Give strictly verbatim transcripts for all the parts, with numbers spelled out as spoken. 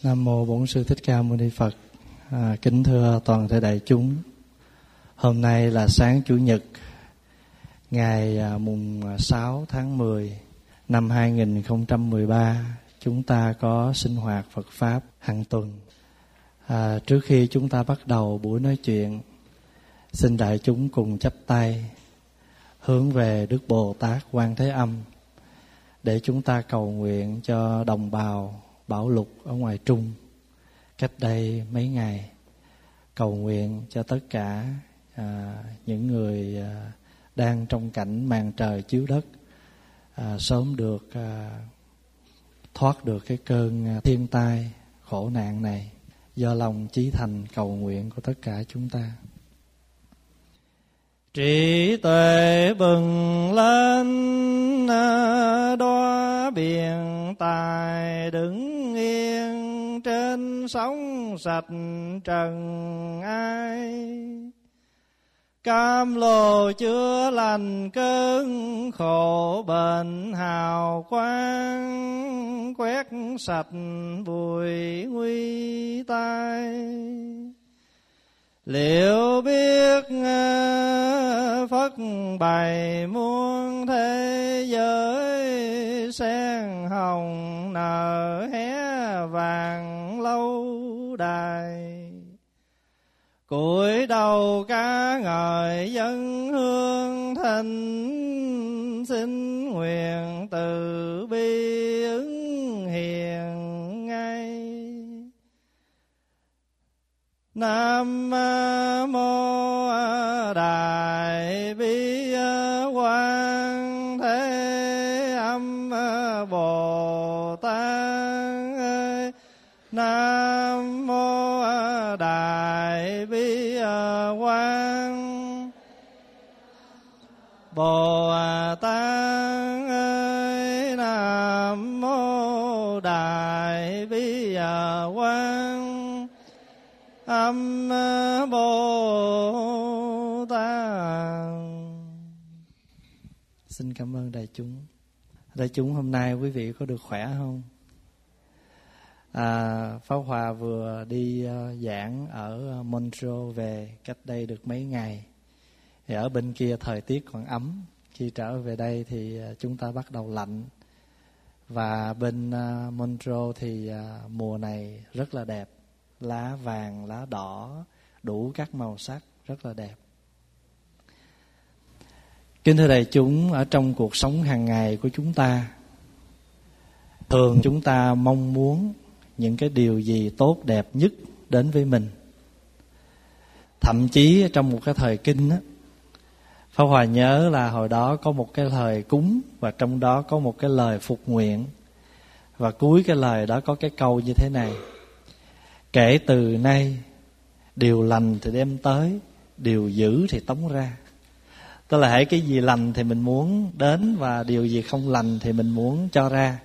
Nam mô Bổn Sư Thích Ca Mâu Ni Phật. À, kính thưa toàn thể đại chúng, hôm nay là sáng Chủ nhật, ngày à, mùng sáu tháng mười năm hai nghìn không trăm mười ba. Chúng ta có sinh hoạt Phật pháp hàng tuần. À, trước khi chúng ta bắt đầu buổi nói chuyện, xin đại chúng cùng chắp tay hướng về Đức Bồ Tát Quan Thế Âm để chúng ta cầu nguyện cho đồng bào Bảo Lục ở ngoài Trung cách đây mấy ngày. Cầu nguyện cho tất cả à, những người à, đang trong cảnh màn trời chiếu đất à, sớm được à, thoát được cái cơn thiên tai khổ nạn này, do lòng chí thành cầu nguyện của tất cả chúng ta. Trí tuệ bừng lên đóa biển tài, đứng yên trên sóng sạch trần ai. Cam lồ chữa lành cơn khổ bệnh, hào quang quét sạch bụi nguy tai. Liệu biết Phật bày muôn thế giới, sen hồng nở hé vàng lâu đài. Cúi đầu ca ngợi dân hương thinh, xin nguyện từ bi ứng hiền ngay. Nam mô Đại Bi Quan Thế Âm Bồ Tát. Nam mô Đại Bi Quan Bồ Tát. Nam mô Đại Bi Quan Âm Bồ Tát. Xin cảm ơn đại chúng. Đại chúng hôm nay quý vị có được khỏe không? À, Pháp Hòa vừa đi uh, giảng ở Montreal về cách đây được mấy ngày. Thì ở bên kia thời tiết còn ấm. Khi trở về đây thì uh, chúng ta bắt đầu lạnh. Và bên uh, Montreal thì uh, mùa này rất là đẹp. Lá vàng, lá đỏ, đủ các màu sắc, rất là đẹp. Kính thưa đại chúng, ở trong cuộc sống hàng ngày của chúng ta, thường chúng ta mong muốn những cái điều gì tốt đẹp nhất đến với mình. Thậm chí trong một cái thời kinh á, Pháp Hòa nhớ là hồi đó có một cái lời cúng, và trong đó có một cái lời phục nguyện. Và cuối cái lời đó có cái câu như thế này: kể từ nay, điều lành thì đem tới, điều dữ thì tống ra. Tức là hễ cái gì lành thì mình muốn đến, và điều gì không lành thì mình muốn cho ra.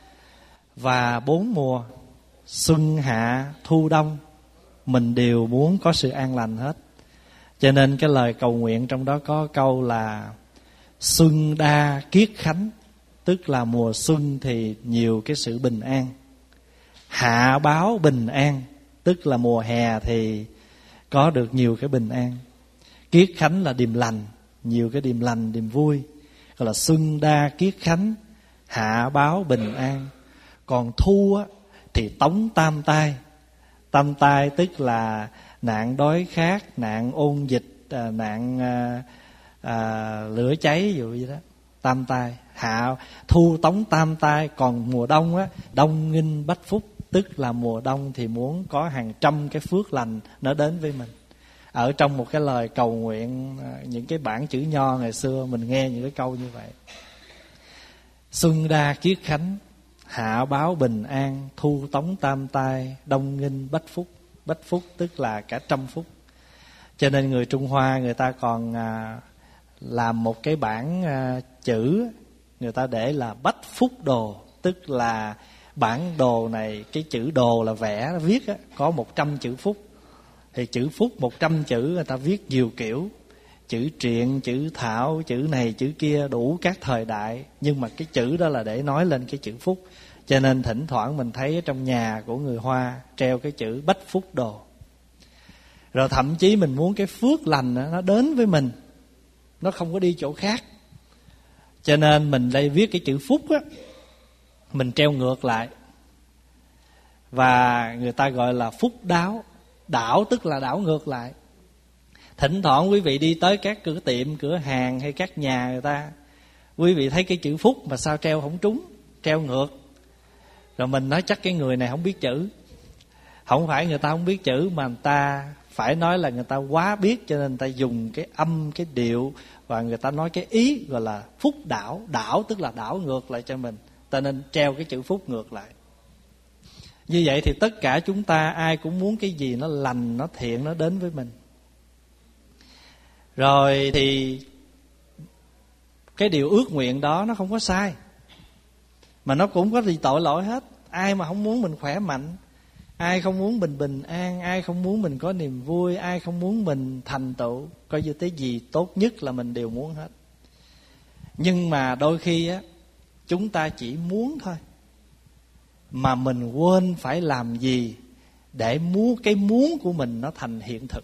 Và bốn mùa, xuân, hạ, thu, đông, mình đều muốn có sự an lành hết. Cho nên cái lời cầu nguyện trong đó có câu là xuân đa kiết khánh, tức là mùa xuân thì nhiều cái sự bình an. Hạ báo bình an, tức là mùa hè thì có được nhiều cái bình an. Kiết khánh là điềm lành, nhiều cái điềm lành, điềm vui. Gọi là xuân đa kiết khánh, hạ báo bình an. Còn thu á, thì tống tam tai. Tam tai tức là nạn đói khát, nạn ôn dịch, nạn à, à, lửa cháy, dụ như đó. Tam tai. Hạ thu tống tam tai. Còn mùa đông á, đông nghinh bách phúc, tức là mùa đông thì muốn có hàng trăm cái phước lành nó đến với mình. Ở trong một cái lời cầu nguyện, những cái bản chữ nho ngày xưa mình nghe những cái câu như vậy: xuân đa kiết khánh, hạ báo bình an, thu tống tam tai, đông nghinh bách phúc. Bách phúc tức là cả trăm phúc. Cho nên người Trung Hoa người ta còn à, làm một cái bản à, chữ, người ta để là bách phúc đồ, tức là bản đồ này, cái chữ đồ là vẽ viết á, có một trăm chữ phúc. Thì chữ phúc một trăm chữ người ta viết nhiều kiểu, chữ triện, chữ thảo, chữ này chữ kia, đủ các thời đại. Nhưng mà cái chữ đó là để nói lên cái chữ phúc. Cho nên thỉnh thoảng mình thấy ở trong nhà của người Hoa treo cái chữ bách phúc đồ. Rồi thậm chí mình muốn cái phước lành nó đến với mình, nó không có đi chỗ khác, cho nên mình đây viết cái chữ phúc á, mình treo ngược lại. Và người ta gọi là phúc đáo. Đảo tức là đảo ngược lại. Thỉnh thoảng quý vị đi tới các cửa tiệm, cửa hàng hay các nhà người ta, quý vị thấy cái chữ phúc mà sao treo không trúng, treo ngược. Rồi mình nói chắc cái người này không biết chữ. Không phải người ta không biết chữ, mà người ta phải nói là người ta quá biết, cho nên người ta dùng cái âm, cái điệu, và người ta nói cái ý gọi là phúc đảo. Đảo tức là đảo ngược lại cho mình, cho nên treo cái chữ phúc ngược lại. Như vậy thì tất cả chúng ta ai cũng muốn cái gì nó lành, nó thiện, nó đến với mình. Rồi thì cái điều ước nguyện đó nó không có sai, mà nó cũng có gì tội lỗi hết. Ai mà không muốn mình khỏe mạnh, ai không muốn mình bình an, ai không muốn mình có niềm vui, ai không muốn mình thành tựu, coi như cái gì tốt nhất là mình đều muốn hết. Nhưng mà đôi khi á, chúng ta chỉ muốn thôi, mà mình quên phải làm gì để muốn cái muốn của mình nó thành hiện thực.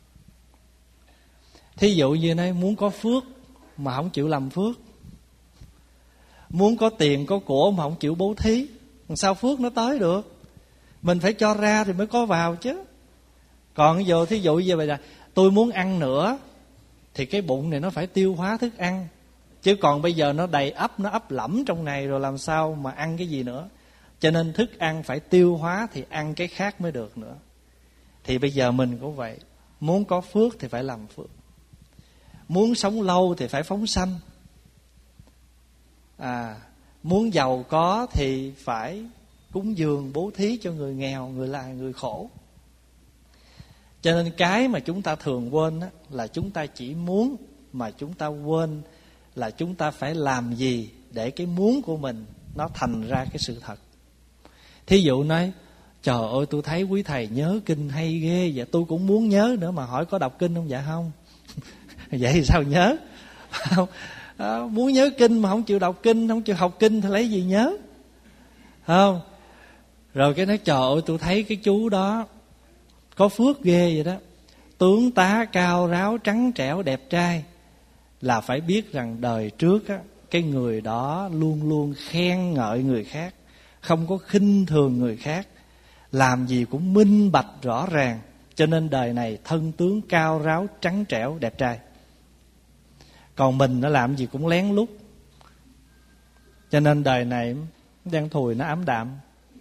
Thí dụ như này, muốn có phước mà không chịu làm phước, muốn có tiền có của mà không chịu bố thí, làm sao phước nó tới được? Mình phải cho ra thì mới có vào chứ. Còn giờ thí dụ như vậy là tôi muốn ăn nữa, thì cái bụng này nó phải tiêu hóa thức ăn. Chứ còn bây giờ nó đầy ắp, nó ấp lẫm trong này rồi làm sao mà ăn cái gì nữa. Cho nên thức ăn phải tiêu hóa thì ăn cái khác mới được nữa. Thì bây giờ mình cũng vậy, muốn có phước thì phải làm phước, muốn sống lâu thì phải phóng sanh, à, muốn giàu có thì phải cúng dường bố thí cho người nghèo, người là người khổ. Cho nên cái mà chúng ta thường quên á, là chúng ta chỉ muốn, mà chúng ta quên là chúng ta phải làm gì để cái muốn của mình nó thành ra cái sự thật. Thí dụ nói, trời ơi tôi thấy quý thầy nhớ kinh hay ghê, và tôi cũng muốn nhớ nữa, mà hỏi có đọc kinh không? Dạ không. Vậy thì sao nhớ? Không. À, muốn nhớ kinh mà không chịu đọc kinh, không chịu học kinh thì lấy gì nhớ? Không. Rồi cái nói trời ơi tôi thấy cái chú đó có phước ghê vậy đó, tướng tá cao ráo, trắng trẻo, đẹp trai. Là phải biết rằng đời trước á, cái người đó luôn luôn khen ngợi người khác, không có khinh thường người khác, làm gì cũng minh bạch rõ ràng. Cho nên đời này thân tướng cao ráo, trắng trẻo, đẹp trai. Còn mình nó làm gì cũng lén lút, cho nên đời này đen thùi, nó ám đạm.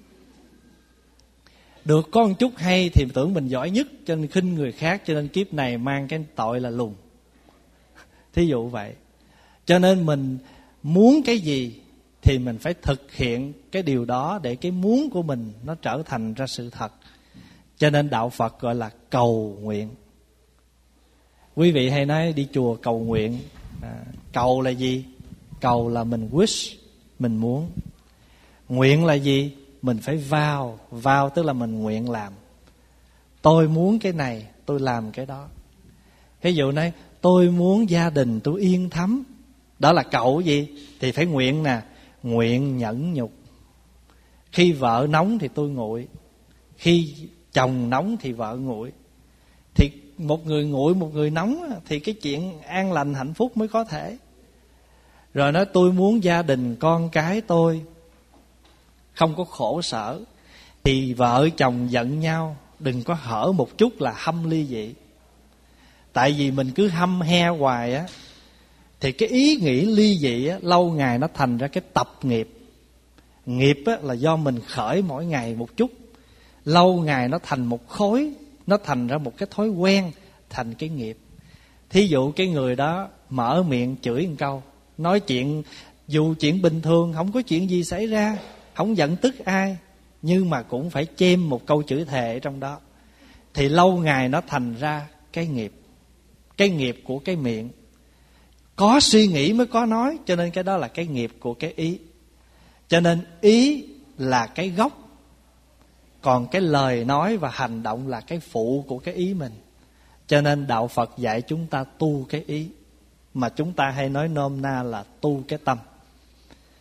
Được có một chút hay thì tưởng mình giỏi nhất, cho nên khinh người khác, cho nên kiếp này mang cái tội là lùn. Thí dụ vậy. Cho nên mình muốn cái gì thì mình phải thực hiện cái điều đó, để cái muốn của mình nó trở thành ra sự thật. Cho nên đạo Phật gọi là cầu nguyện. Quý vị hay nói đi chùa cầu nguyện, à, cầu là gì? Cầu là mình wish, mình muốn. Nguyện là gì? Mình phải vow, vow tức là mình nguyện làm. Tôi muốn cái này, tôi làm cái đó. Ví dụ nói, tôi muốn gia đình tôi yên thấm, đó là cầu gì? Thì phải nguyện nè, nguyện nhẫn nhục. Khi vợ nóng thì tôi nguội, khi chồng nóng thì vợ nguội. Thì một người nguội, một người nóng, thì cái chuyện an lành hạnh phúc mới có thể. Rồi nói tôi muốn gia đình con cái tôi không có khổ sở, thì vợ chồng giận nhau đừng có hở một chút là hâm ly dị. Tại vì mình cứ hâm he hoài á, thì cái ý nghĩ ly dị á, lâu ngày nó thành ra cái tập nghiệp. Nghiệp á, là do mình khởi mỗi ngày một chút, lâu ngày nó thành một khối, nó thành ra một cái thói quen, thành cái nghiệp. Thí dụ cái người đó mở miệng chửi một câu, nói chuyện dù chuyện bình thường, không có chuyện gì xảy ra, không giận tức ai, nhưng mà cũng phải chêm một câu chửi thề trong đó, thì lâu ngày nó thành ra cái nghiệp. Cái nghiệp của cái miệng. Có suy nghĩ mới có nói, cho nên cái đó là cái nghiệp của cái ý. Cho nên ý là cái gốc, còn cái lời nói và hành động là cái phụ của cái ý mình. Cho nên đạo Phật dạy chúng ta tu cái ý, mà chúng ta hay nói nôm na là tu cái tâm.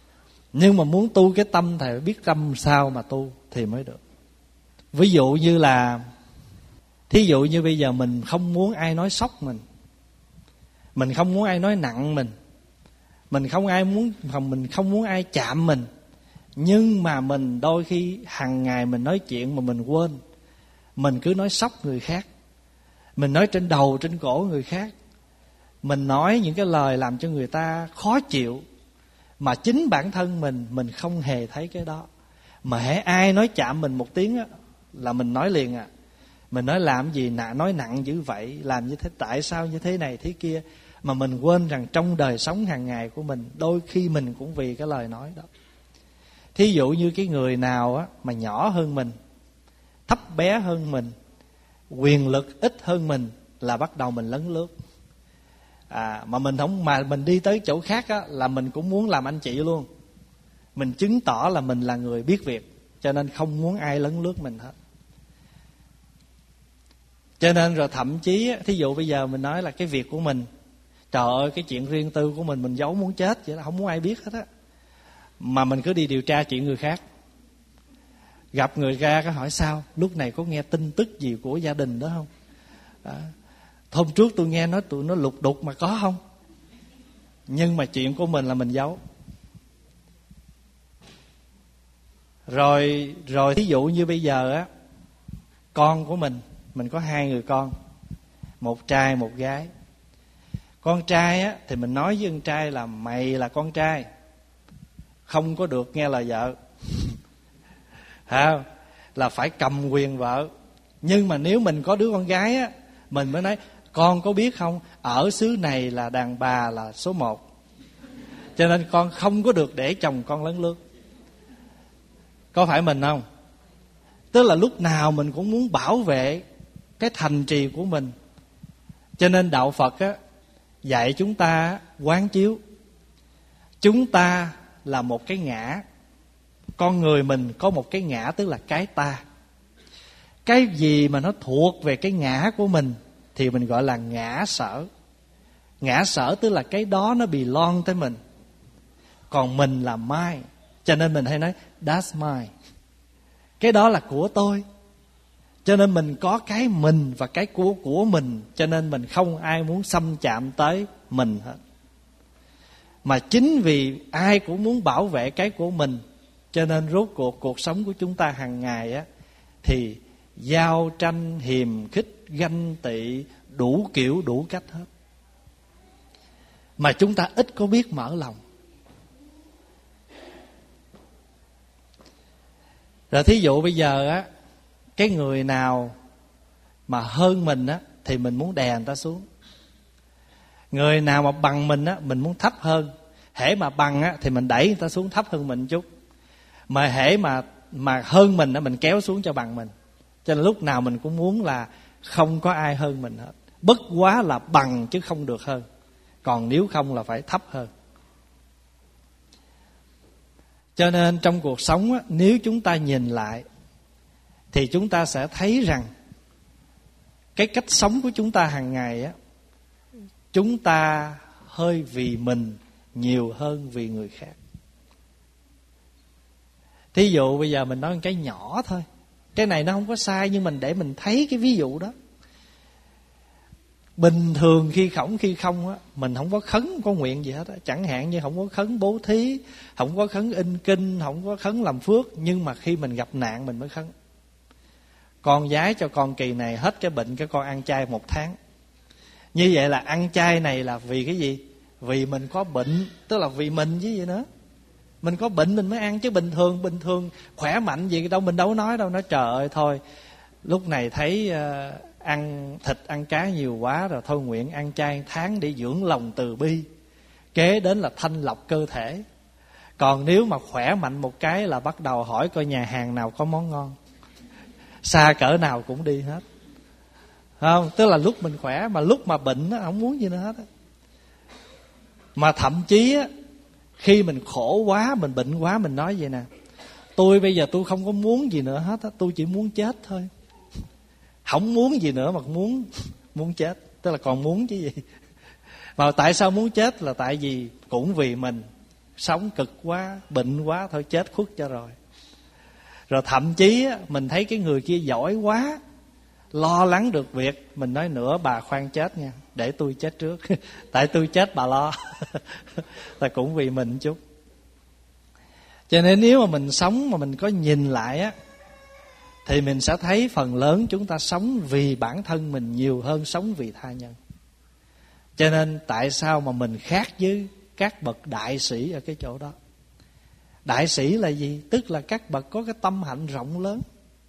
Nhưng mà muốn tu cái tâm thì phải biết tâm sao mà tu thì mới được. Ví dụ như là, thí dụ như bây giờ mình không muốn ai nói sốc mình, mình không muốn ai nói nặng mình, mình không ai muốn mình không muốn ai chạm mình, nhưng mà mình đôi khi hàng ngày mình nói chuyện mà mình quên, mình cứ nói sốc người khác, mình nói trên đầu trên cổ người khác, mình nói những cái lời làm cho người ta khó chịu, mà chính bản thân mình mình không hề thấy cái đó. Mà hễ ai nói chạm mình một tiếng á, là mình nói liền à. Mình nói làm gì nạ, nói nặng dữ vậy, làm như thế, tại sao như thế này thế kia. Mà mình quên rằng trong đời sống hàng ngày của mình, đôi khi mình cũng vì cái lời nói đó. Thí dụ như cái người nào á mà nhỏ hơn mình, thấp bé hơn mình, quyền lực ít hơn mình, là bắt đầu mình lấn lướt. À, mà mình không mà mình đi tới chỗ khác á, là mình cũng muốn làm anh chị luôn. Mình chứng tỏ là mình là người biết việc, cho nên không muốn ai lấn lướt mình hết. Cho nên rồi thậm chí thí dụ bây giờ mình nói là cái việc của mình, trời ơi cái chuyện riêng tư của mình mình giấu muốn chết vậy, là không muốn ai biết hết á. Mà mình cứ đi điều tra chuyện người khác, gặp người ra có hỏi sao, lúc này có nghe tin tức gì của gia đình đó không? À, hôm trước tôi nghe nói tụi nó lục đục mà có không? Nhưng mà chuyện của mình là mình giấu. Rồi rồi thí dụ như bây giờ á, con của mình, mình có hai người con, một trai một gái. Con trai á thì mình nói với con trai là mày là con trai, không có được nghe lời vợ. Hả? Là phải cầm quyền vợ. Nhưng mà nếu mình có đứa con gái á, mình mới nói con có biết không, ở xứ này là đàn bà là số một, cho nên con không có được để chồng con lấn lướt. Có phải mình không? Tức là lúc nào mình cũng muốn bảo vệ cái thành trì của mình. Cho nên đạo Phật á, dạy chúng ta quán chiếu, chúng ta là một cái ngã. Con người mình có một cái ngã, tức là cái ta. Cái gì mà nó thuộc về cái ngã của mình thì mình gọi là ngã sở. Ngã sở tức là cái đó nó belong tới mình, còn mình là mine. Cho nên mình hay nói that's mine, cái đó là của tôi. Cho nên mình có cái mình và cái của của mình, cho nên mình không ai muốn xâm chạm tới mình hết. Mà chính vì ai cũng muốn bảo vệ cái của mình, cho nên rốt cuộc cuộc sống của chúng ta hàng ngày á, thì giao tranh, hiềm khích, ganh tị, đủ kiểu đủ cách hết. Mà chúng ta ít có biết mở lòng. Rồi thí dụ bây giờ á, cái người nào mà hơn mình á thì mình muốn đè người ta xuống. Người nào mà bằng mình á, mình muốn thấp hơn. Hễ mà bằng á thì mình đẩy người ta xuống thấp hơn mình chút. Mà hễ mà mà hơn mình á, mình kéo xuống cho bằng mình. Cho nên lúc nào mình cũng muốn là không có ai hơn mình hết. Bất quá là bằng chứ không được hơn. Còn nếu không là phải thấp hơn. Cho nên trong cuộc sống á, nếu chúng ta nhìn lại thì chúng ta sẽ thấy rằng cái cách sống của chúng ta hàng ngày á, chúng ta hơi vì mình nhiều hơn vì người khác. Thí dụ bây giờ mình nói một cái nhỏ thôi, cái này nó không có sai, nhưng mình để mình thấy cái ví dụ đó. Bình thường khi khổng khi không á, mình không có khấn, không có nguyện gì hết á. Chẳng hạn như không có khấn bố thí, không có khấn in kinh, không có khấn làm phước. Nhưng mà khi mình gặp nạn mình mới khấn. Con giái cho con kỳ này hết cái bệnh, cái con ăn chay một tháng. Như vậy là ăn chay này là vì cái gì? Vì mình có bệnh, tức là vì mình chứ gì nữa. Mình có bệnh mình mới ăn, chứ bình thường bình thường khỏe mạnh gì đâu mình đâu nói đâu. Nói trời ơi thôi, lúc này thấy uh, ăn thịt ăn cá nhiều quá rồi, thôi nguyện ăn chay tháng để dưỡng lòng từ bi, kế đến là thanh lọc cơ thể. Còn nếu mà khỏe mạnh một cái là bắt đầu hỏi coi nhà hàng nào có món ngon, xa cỡ nào cũng đi hết. Không, tức là lúc mình khỏe, mà lúc mà bệnh nó không muốn gì nữa hết á. Mà thậm chí á, khi mình khổ quá, mình bệnh quá, mình nói vậy nè: tôi bây giờ tôi không có muốn gì nữa hết á, tôi chỉ muốn chết thôi. Không muốn gì nữa mà muốn muốn chết, tức là còn muốn chứ gì. Mà tại sao muốn chết là tại vì cũng vì mình, sống cực quá, bệnh quá, thôi chết khuất cho rồi. Rồi thậm chí á, mình thấy cái người kia giỏi quá, lo lắng được việc, mình nói nữa bà khoan chết nha, để tôi chết trước. Tại tôi chết bà lo. Là cũng vì mình chút. Cho nên nếu mà mình sống mà mình có nhìn lại á, thì mình sẽ thấy phần lớn chúng ta sống vì bản thân mình nhiều hơn sống vì tha nhân. Cho nên tại sao mà mình khác với các bậc đại sĩ ở cái chỗ đó? Đại sĩ là gì? Tức là các bậc có cái tâm hạnh rộng lớn.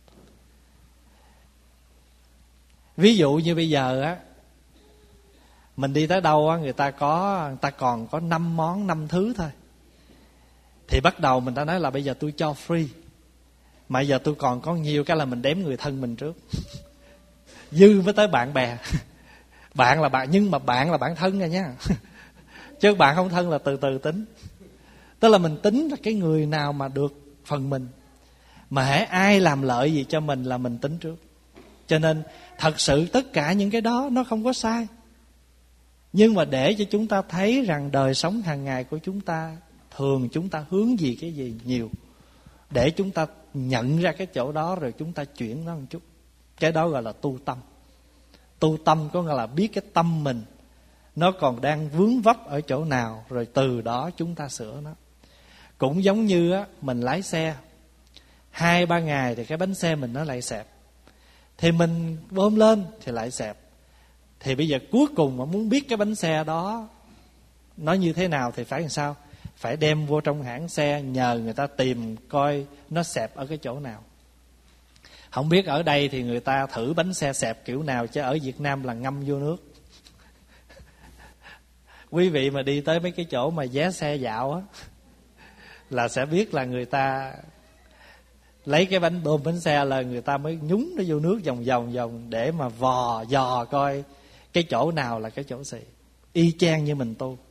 Ví dụ như bây giờ á, mình đi tới đâu á, người ta có người ta còn có năm món, năm thứ thôi, thì bắt đầu mình ta nói là bây giờ tôi cho free. Mà giờ tôi còn có nhiều cái là mình đếm người thân mình trước. Dư mới tới bạn bè. Bạn là bạn, nhưng mà bạn là bạn thân rồi nha. Chứ bạn không thân là từ từ tính. Tức là mình tính là cái người nào mà được phần mình. Mà hễ ai làm lợi gì cho mình là mình tính trước. Cho nên thật sự tất cả những cái đó nó không có sai. Nhưng mà để cho chúng ta thấy rằng đời sống hàng ngày của chúng ta, thường chúng ta hướng về cái gì nhiều, để chúng ta nhận ra cái chỗ đó rồi chúng ta chuyển nó một chút. Cái đó gọi là tu tâm. Tu tâm có nghĩa là biết cái tâm mình nó còn đang vướng vấp ở chỗ nào, rồi từ đó chúng ta sửa nó. Cũng giống như á, mình lái xe hai ba ngày thì cái bánh xe mình nó lại xẹp, thì mình bơm lên thì lại xẹp. Thì bây giờ cuối cùng mà muốn biết cái bánh xe đó nó như thế nào thì phải làm sao? Phải đem vô trong hãng xe, nhờ người ta tìm coi nó xẹp ở cái chỗ nào. Không biết ở đây thì người ta thử bánh xe xẹp kiểu nào, chứ ở Việt Nam là ngâm vô nước. Quý vị mà đi tới mấy cái chỗ mà vé xe dạo á, là sẽ biết là người ta lấy cái bánh bơm bánh xe là người ta mới nhúng nó vô nước vòng vòng vòng để mà vò dò coi cái chỗ nào là cái chỗ xị. Y chang như mình tu,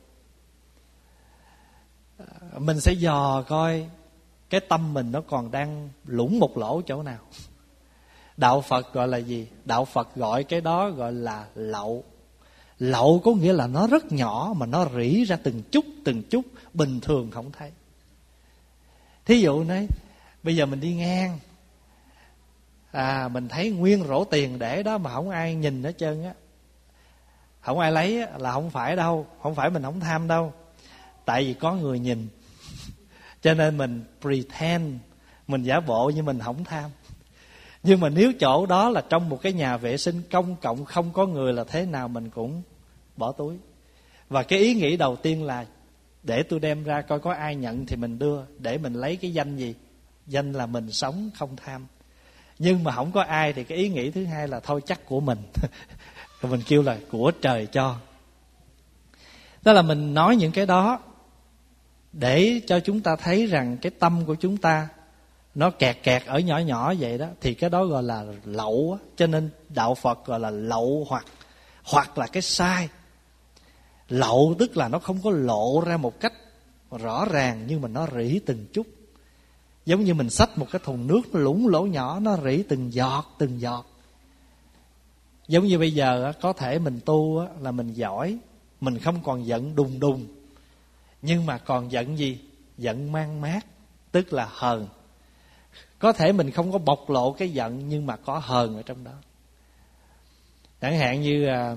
mình sẽ dò coi cái tâm mình nó còn đang lủng một lỗ chỗ nào. Đạo Phật gọi là gì? Đạo Phật gọi cái đó gọi là lậu. Lậu có nghĩa là nó rất nhỏ mà nó rỉ ra từng chút từng chút, bình thường không thấy. Thí dụ này, bây giờ mình đi ngang, à, mình thấy nguyên rổ tiền để đó mà không ai nhìn hết trơn á, không ai lấy á, là không phải đâu, không phải mình không tham đâu, tại vì có người nhìn. Cho nên mình pretend, mình giả bộ như mình không tham. Nhưng mà nếu chỗ đó là trong một cái nhà vệ sinh công cộng, không có người, là thế nào mình cũng bỏ túi. Và cái ý nghĩ đầu tiên là để tôi đem ra coi có ai nhận thì mình đưa, để mình lấy cái danh gì? Danh là mình sống không tham. Nhưng mà không có ai thì cái ý nghĩ thứ hai là thôi chắc của mình. Rồi mình kêu là của trời cho. Đó là mình nói những cái đó để cho chúng ta thấy rằng cái tâm của chúng ta nó kẹt kẹt ở nhỏ nhỏ vậy đó, thì cái đó gọi là lậu á. Cho nên đạo Phật gọi là lậu, hoặc hoặc là cái sai. Lậu tức là nó không có lộ ra một cách rõ ràng, nhưng mà nó rỉ từng chút. Giống như mình xách một cái thùng nước, nó lũng lỗ nhỏ, nó rỉ từng giọt từng giọt. Giống như bây giờ có thể mình tu là mình giỏi, mình không còn giận đùng đùng, nhưng mà còn giận gì? Giận mang mát, tức là hờn. Có thể mình không có bộc lộ cái giận, nhưng mà có hờn ở trong đó. Chẳng hạn như à,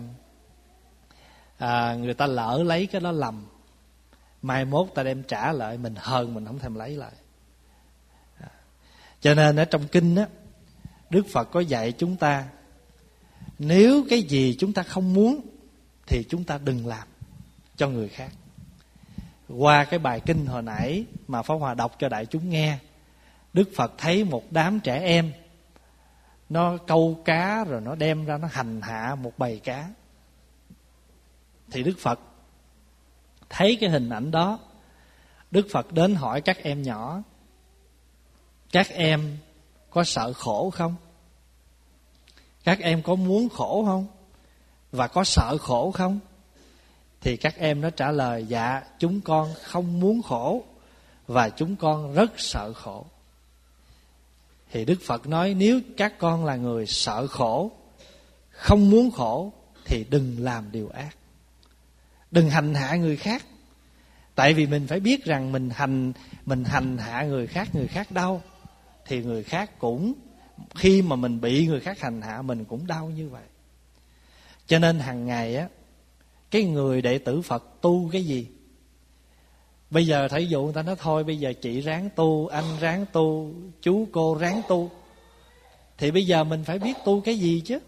à, người ta lỡ lấy cái đó lầm, mai mốt ta đem trả lại, mình hờn, mình không thèm lấy lại. à. Cho nên ở trong kinh á, Đức Phật có dạy chúng ta, nếu cái gì chúng ta không muốn thì chúng ta đừng làm cho người khác. Qua cái bài kinh hồi nãy mà Pháp Hòa đọc cho đại chúng nghe, Đức Phật thấy một đám trẻ em nó câu cá rồi nó đem ra nó hành hạ một bầy cá. Thì Đức Phật thấy cái hình ảnh đó, Đức Phật đến hỏi các em nhỏ, các em có sợ khổ không? Các em có muốn khổ không? Và có sợ khổ không? Thì các em nó trả lời, dạ chúng con không muốn khổ và chúng con rất sợ khổ. Thì Đức Phật nói, nếu các con là người sợ khổ, không muốn khổ, thì đừng làm điều ác, đừng hành hạ người khác. Tại vì mình phải biết rằng mình hành mình hành hạ người khác, người khác đau, thì người khác cũng, khi mà mình bị người khác hành hạ, mình cũng đau như vậy. Cho nên hàng ngày á, cái người đệ tử Phật tu cái gì? Bây giờ thí dụ người ta nói thôi bây giờ chị ráng tu, anh ráng tu, chú cô ráng tu, thì bây giờ mình phải biết tu cái gì chứ.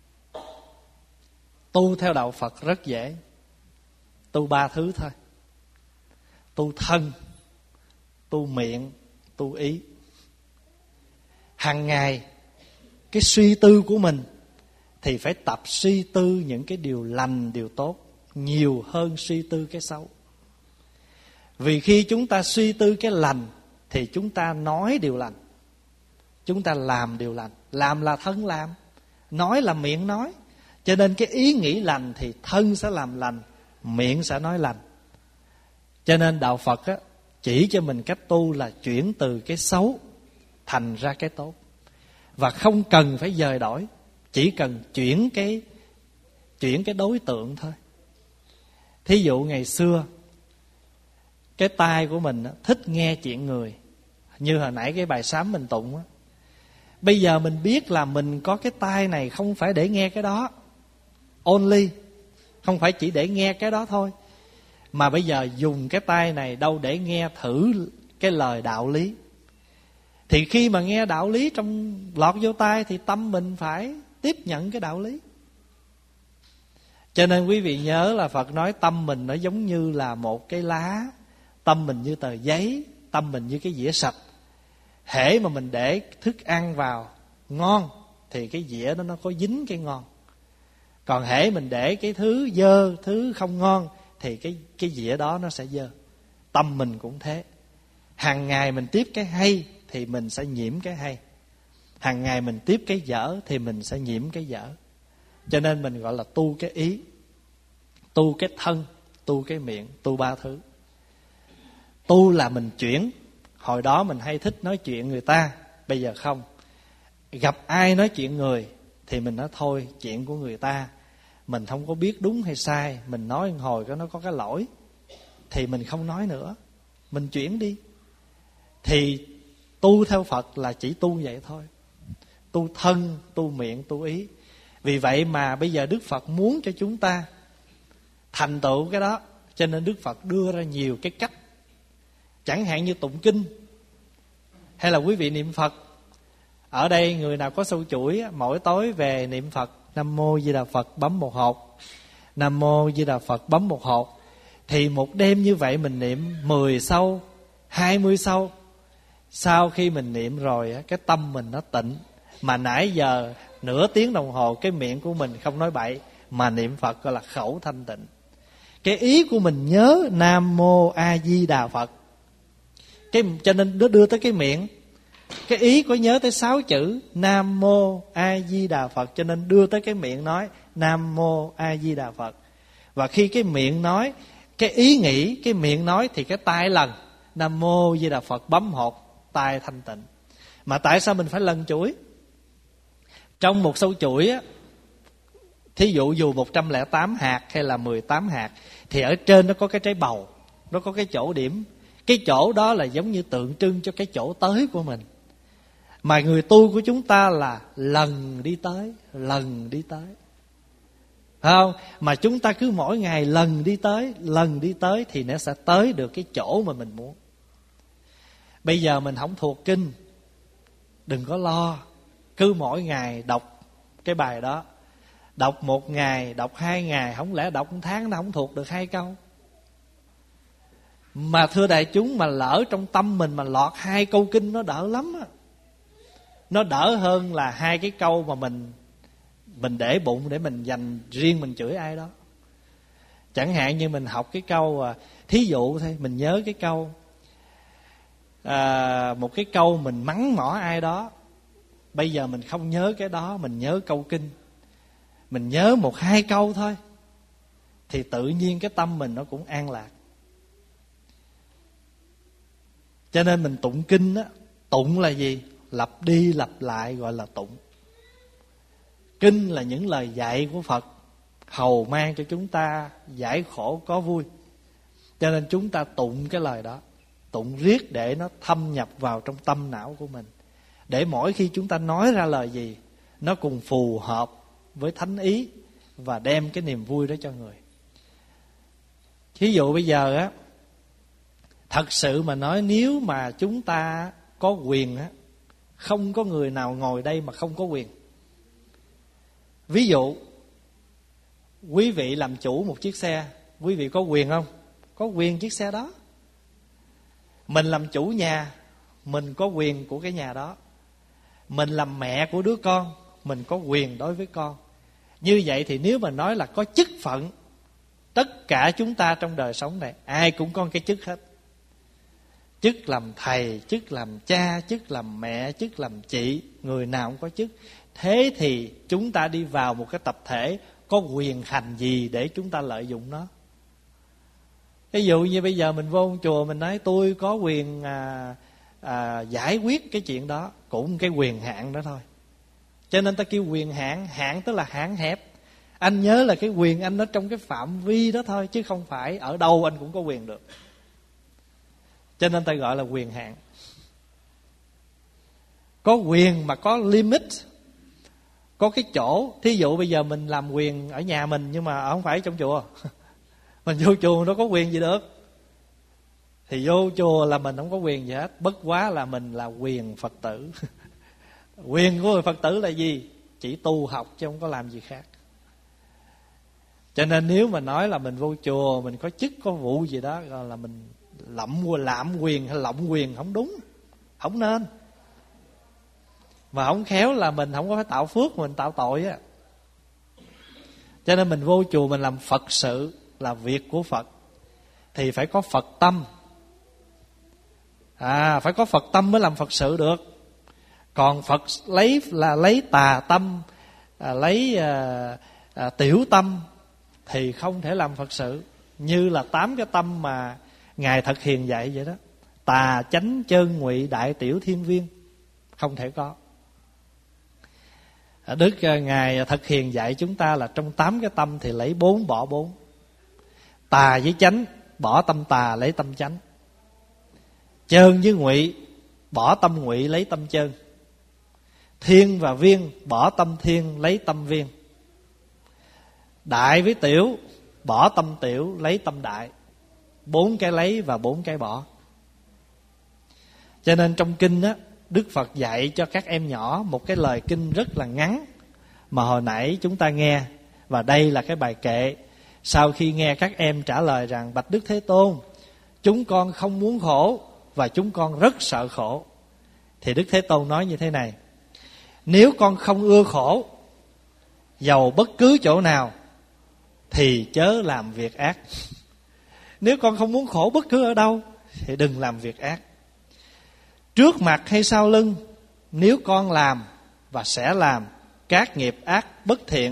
Tu theo đạo Phật rất dễ. Tu ba thứ thôi. Tu thân, tu miệng, tu ý. Hàng ngày cái suy tư của mình thì phải tập suy tư những cái điều lành, điều tốt nhiều hơn suy tư cái xấu. Vì khi chúng ta suy tư cái lành thì chúng ta nói điều lành, chúng ta làm điều lành. Làm là thân làm, nói là miệng nói. Cho nên cái ý nghĩ lành thì thân sẽ làm lành, miệng sẽ nói lành. Cho nên đạo Phật á, chỉ cho mình cách tu là chuyển từ cái xấu thành ra cái tốt. Và không cần phải dời đổi, chỉ cần chuyển cái chuyển cái đối tượng thôi. Thí dụ ngày xưa cái tai của mình á, thích nghe chuyện người, như hồi nãy cái bài sám mình tụng á. Bây giờ mình biết là mình có cái tai này không phải để nghe cái đó only, không phải chỉ để nghe cái đó thôi, mà bây giờ dùng cái tai này đâu để nghe thử cái lời đạo lý. Thì khi mà nghe đạo lý trong lọt vô tai thì tâm mình phải tiếp nhận cái đạo lý. Cho nên quý vị nhớ là Phật nói tâm mình nó giống như là một cái lá, tâm mình như tờ giấy, tâm mình như cái dĩa sạch. Hễ mà mình để thức ăn vào ngon thì cái dĩa đó nó có dính cái ngon. Còn hễ mình để cái thứ dơ, thứ không ngon thì cái, cái dĩa đó nó sẽ dơ. Tâm mình cũng thế. Hàng ngày mình tiếp cái hay thì mình sẽ nhiễm cái hay. Hàng ngày mình tiếp cái dở thì mình sẽ nhiễm cái dở. Cho nên mình gọi là tu cái ý, tu cái thân, tu cái miệng, tu ba thứ. Tu là mình chuyển. Hồi đó mình hay thích nói chuyện người ta, bây giờ không. Gặp ai nói chuyện người thì mình nói thôi, chuyện của người ta mình không có biết đúng hay sai, mình nói một hồi nó có cái lỗi thì mình không nói nữa, mình chuyển đi. Thì tu theo Phật là chỉ tu vậy thôi. Tu thân, tu miệng, tu ý. Vì vậy mà bây giờ Đức Phật muốn cho chúng ta thành tựu cái đó, cho nên Đức Phật đưa ra nhiều cái cách. Chẳng hạn như tụng kinh, hay là quý vị niệm Phật. Ở đây người nào có sâu chuỗi, mỗi tối về niệm Phật Nam Mô Di Đà Phật bấm một hột, Nam Mô Di Đà Phật bấm một hột. Thì một đêm như vậy mình niệm mười sâu, hai mươi sâu. Sau khi mình niệm rồi, cái tâm mình nó tịnh. Mà nãy giờ nửa tiếng đồng hồ cái miệng của mình không nói bậy, mà niệm Phật gọi là khẩu thanh tịnh. Cái ý của mình nhớ Nam Mô A Di Đà Phật, cái, cho nên nó đưa tới cái miệng. Cái ý có nhớ tới sáu chữ Nam Mô A Di Đà Phật, cho nên đưa tới cái miệng nói Nam Mô A Di Đà Phật. Và khi cái miệng nói, cái ý nghĩ, cái miệng nói thì cái tai lần Nam Mô Di Đà Phật bấm hột, tai thanh tịnh. Mà tại sao mình phải lần chuỗi? Trong một sâu chuỗi á, thí dụ dù một trăm lẻ tám hạt hay là mười tám hạt, thì ở trên nó có cái trái bầu, nó có cái chỗ điểm. Cái chỗ đó là giống như tượng trưng cho cái chỗ tới của mình. Mà người tu của chúng ta là lần đi tới, lần đi tới, phải không? Mà chúng ta cứ mỗi ngày lần đi tới, lần đi tới thì nó sẽ tới được cái chỗ mà mình muốn. Bây giờ mình không thuộc kinh, đừng có lo. Cứ mỗi ngày đọc cái bài đó. Đọc một ngày, đọc hai ngày, không lẽ đọc một tháng nó không thuộc được hai câu. Mà thưa đại chúng, mà lỡ trong tâm mình mà lọt hai câu kinh nó đỡ lắm á. Nó đỡ hơn là hai cái câu mà mình Mình để bụng để mình dành riêng mình chửi ai đó. Chẳng hạn như mình học cái câu, thí dụ thôi, mình nhớ cái câu à, một cái câu mình mắng mỏ ai đó. Bây giờ mình không nhớ cái đó, mình nhớ câu kinh, mình nhớ một hai câu thôi, thì tự nhiên cái tâm mình nó cũng an lạc. Cho nên mình tụng kinh á, tụng là gì? Lặp đi lặp lại gọi là tụng. Kinh là những lời dạy của Phật, hầu mang cho chúng ta giải khổ có vui. Cho nên chúng ta tụng cái lời đó, tụng riết để nó thâm nhập vào trong tâm não của mình, để mỗi khi chúng ta nói ra lời gì nó cùng phù hợp với thánh ý và đem cái niềm vui đó cho người. Thí dụ bây giờ á, thật sự mà nói, nếu mà chúng ta có quyền á, không có người nào ngồi đây mà không có quyền. Ví dụ quý vị làm chủ một chiếc xe, quý vị có quyền không? Có quyền chiếc xe đó. Mình làm chủ nhà, mình có quyền của cái nhà đó. Mình làm mẹ của đứa con, mình có quyền đối với con. Như vậy thì nếu mà nói là có chức phận, tất cả chúng ta trong đời sống này ai cũng có cái chức hết. Chức làm thầy, chức làm cha, chức làm mẹ, chức làm chị, người nào cũng có chức. Thế thì chúng ta đi vào một cái tập thể, có quyền hành gì để chúng ta lợi dụng nó? Ví dụ như bây giờ mình vô chùa, mình nói tôi có quyền à, à, giải quyết cái chuyện đó, cũng cái quyền hạn đó thôi. Cho nên ta kêu quyền hạn. Hạn tức là hạn hẹp. Anh nhớ là cái quyền anh nó trong cái phạm vi đó thôi, chứ không phải ở đâu anh cũng có quyền được. Cho nên ta gọi là quyền hạn. Có quyền mà có limit, có cái chỗ. Thí dụ bây giờ mình làm quyền ở nhà mình, nhưng mà không phải trong chùa. Mình vô chùa đâu có quyền gì được. Thì vô chùa là mình không có quyền gì hết, bất quá là mình là quyền Phật tử. Quyền của người Phật tử là gì? Chỉ tu học chứ không có làm gì khác. Cho nên nếu mà nói là mình vô chùa, mình có chức có vụ gì đó, gọi là mình lạm lạm quyền hay lộng quyền, không đúng, không nên. Mà không khéo là mình không có phải tạo phước, mình tạo tội á. Cho nên mình vô chùa mình làm Phật sự, là việc của Phật, thì phải có Phật tâm. À, phải có Phật tâm mới làm Phật sự được. Còn Phật lấy là lấy tà tâm, à, lấy à, à, tiểu tâm thì không thể làm Phật sự. Như là tám cái tâm mà Ngài Thật Hiền dạy vậy đó. Tà, chánh, chân, ngụy, đại, tiểu, thiên viên, không thể có. Đức Ngài Thật Hiền dạy chúng ta là trong tám cái tâm thì lấy bốn bỏ bốn. Tà với chánh, bỏ tâm tà lấy tâm chánh. Chân với ngụy, bỏ tâm ngụy lấy tâm chân. Thiên và viên, bỏ tâm thiên lấy tâm viên. Đại với tiểu, bỏ tâm tiểu lấy tâm đại. Bốn cái lấy và bốn cái bỏ. Cho nên trong kinh á, Đức Phật dạy cho các em nhỏ một cái lời kinh rất là ngắn mà hồi nãy chúng ta nghe. Và đây là cái bài kệ. Sau khi nghe các em trả lời rằng: bạch Đức Thế Tôn, chúng con không muốn khổ và chúng con rất sợ khổ, thì Đức Thế Tôn nói như thế này: nếu con không ưa khổ, dầu bất cứ chỗ nào, thì chớ làm việc ác. Nếu con không muốn khổ bất cứ ở đâu, thì đừng làm việc ác. Trước mặt hay sau lưng, nếu con làm và sẽ làm các nghiệp ác bất thiện,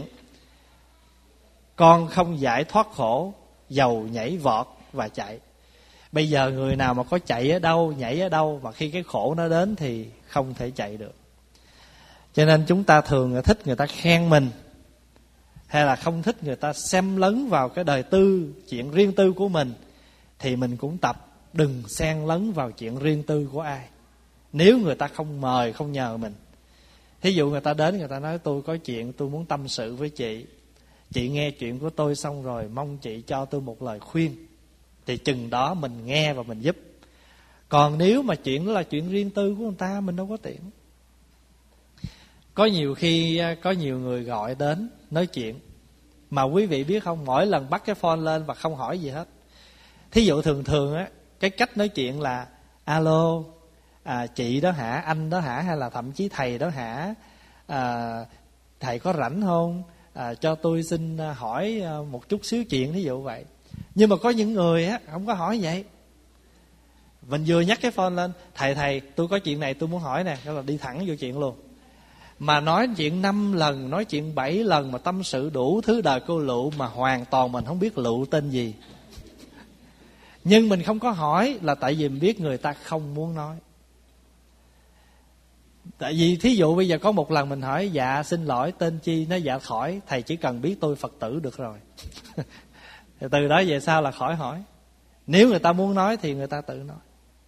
con không giải thoát khổ, dầu nhảy vọt và chạy. Bây giờ người nào mà có chạy ở đâu, nhảy ở đâu, mà khi cái khổ nó đến thì không thể chạy được. Cho nên chúng ta thường thích người ta khen mình, hay là không thích người ta xen lấn vào cái đời tư, chuyện riêng tư của mình, thì mình cũng tập đừng xen lấn vào chuyện riêng tư của ai. Nếu người ta không mời, không nhờ mình. Thí dụ người ta đến, người ta nói: tôi có chuyện tôi muốn tâm sự với chị, chị nghe chuyện của tôi xong rồi, mong chị cho tôi một lời khuyên. Thì chừng đó mình nghe và mình giúp. Còn nếu mà chuyện đó là chuyện riêng tư của người ta, mình đâu có tiện. Có nhiều khi có nhiều người gọi đến nói chuyện, mà quý vị biết không, mỗi lần bắt cái phone lên và không hỏi gì hết. Thí dụ thường thường á, cái cách nói chuyện là: alo, à, chị đó hả, anh đó hả, hay là thậm chí thầy đó hả, à, thầy có rảnh không, à, cho tôi xin hỏi một chút xíu chuyện, thí dụ vậy. Nhưng mà có những người á không có hỏi vậy. Mình vừa nhắc cái phone lên: thầy thầy tôi có chuyện này tôi muốn hỏi nè, đó là đi thẳng vô chuyện luôn. Mà nói chuyện năm lần, nói chuyện bảy lần, mà tâm sự đủ thứ đời cô lựu, mà hoàn toàn mình không biết lựu tên gì. Nhưng mình không có hỏi là tại vì mình biết người ta không muốn nói. Tại vì thí dụ bây giờ có một lần mình hỏi: dạ xin lỗi tên chi? Nó: dạ khỏi, thầy chỉ cần biết tôi Phật tử được rồi. Từ đó về sau là khỏi hỏi. Nếu người ta muốn nói thì người ta tự nói.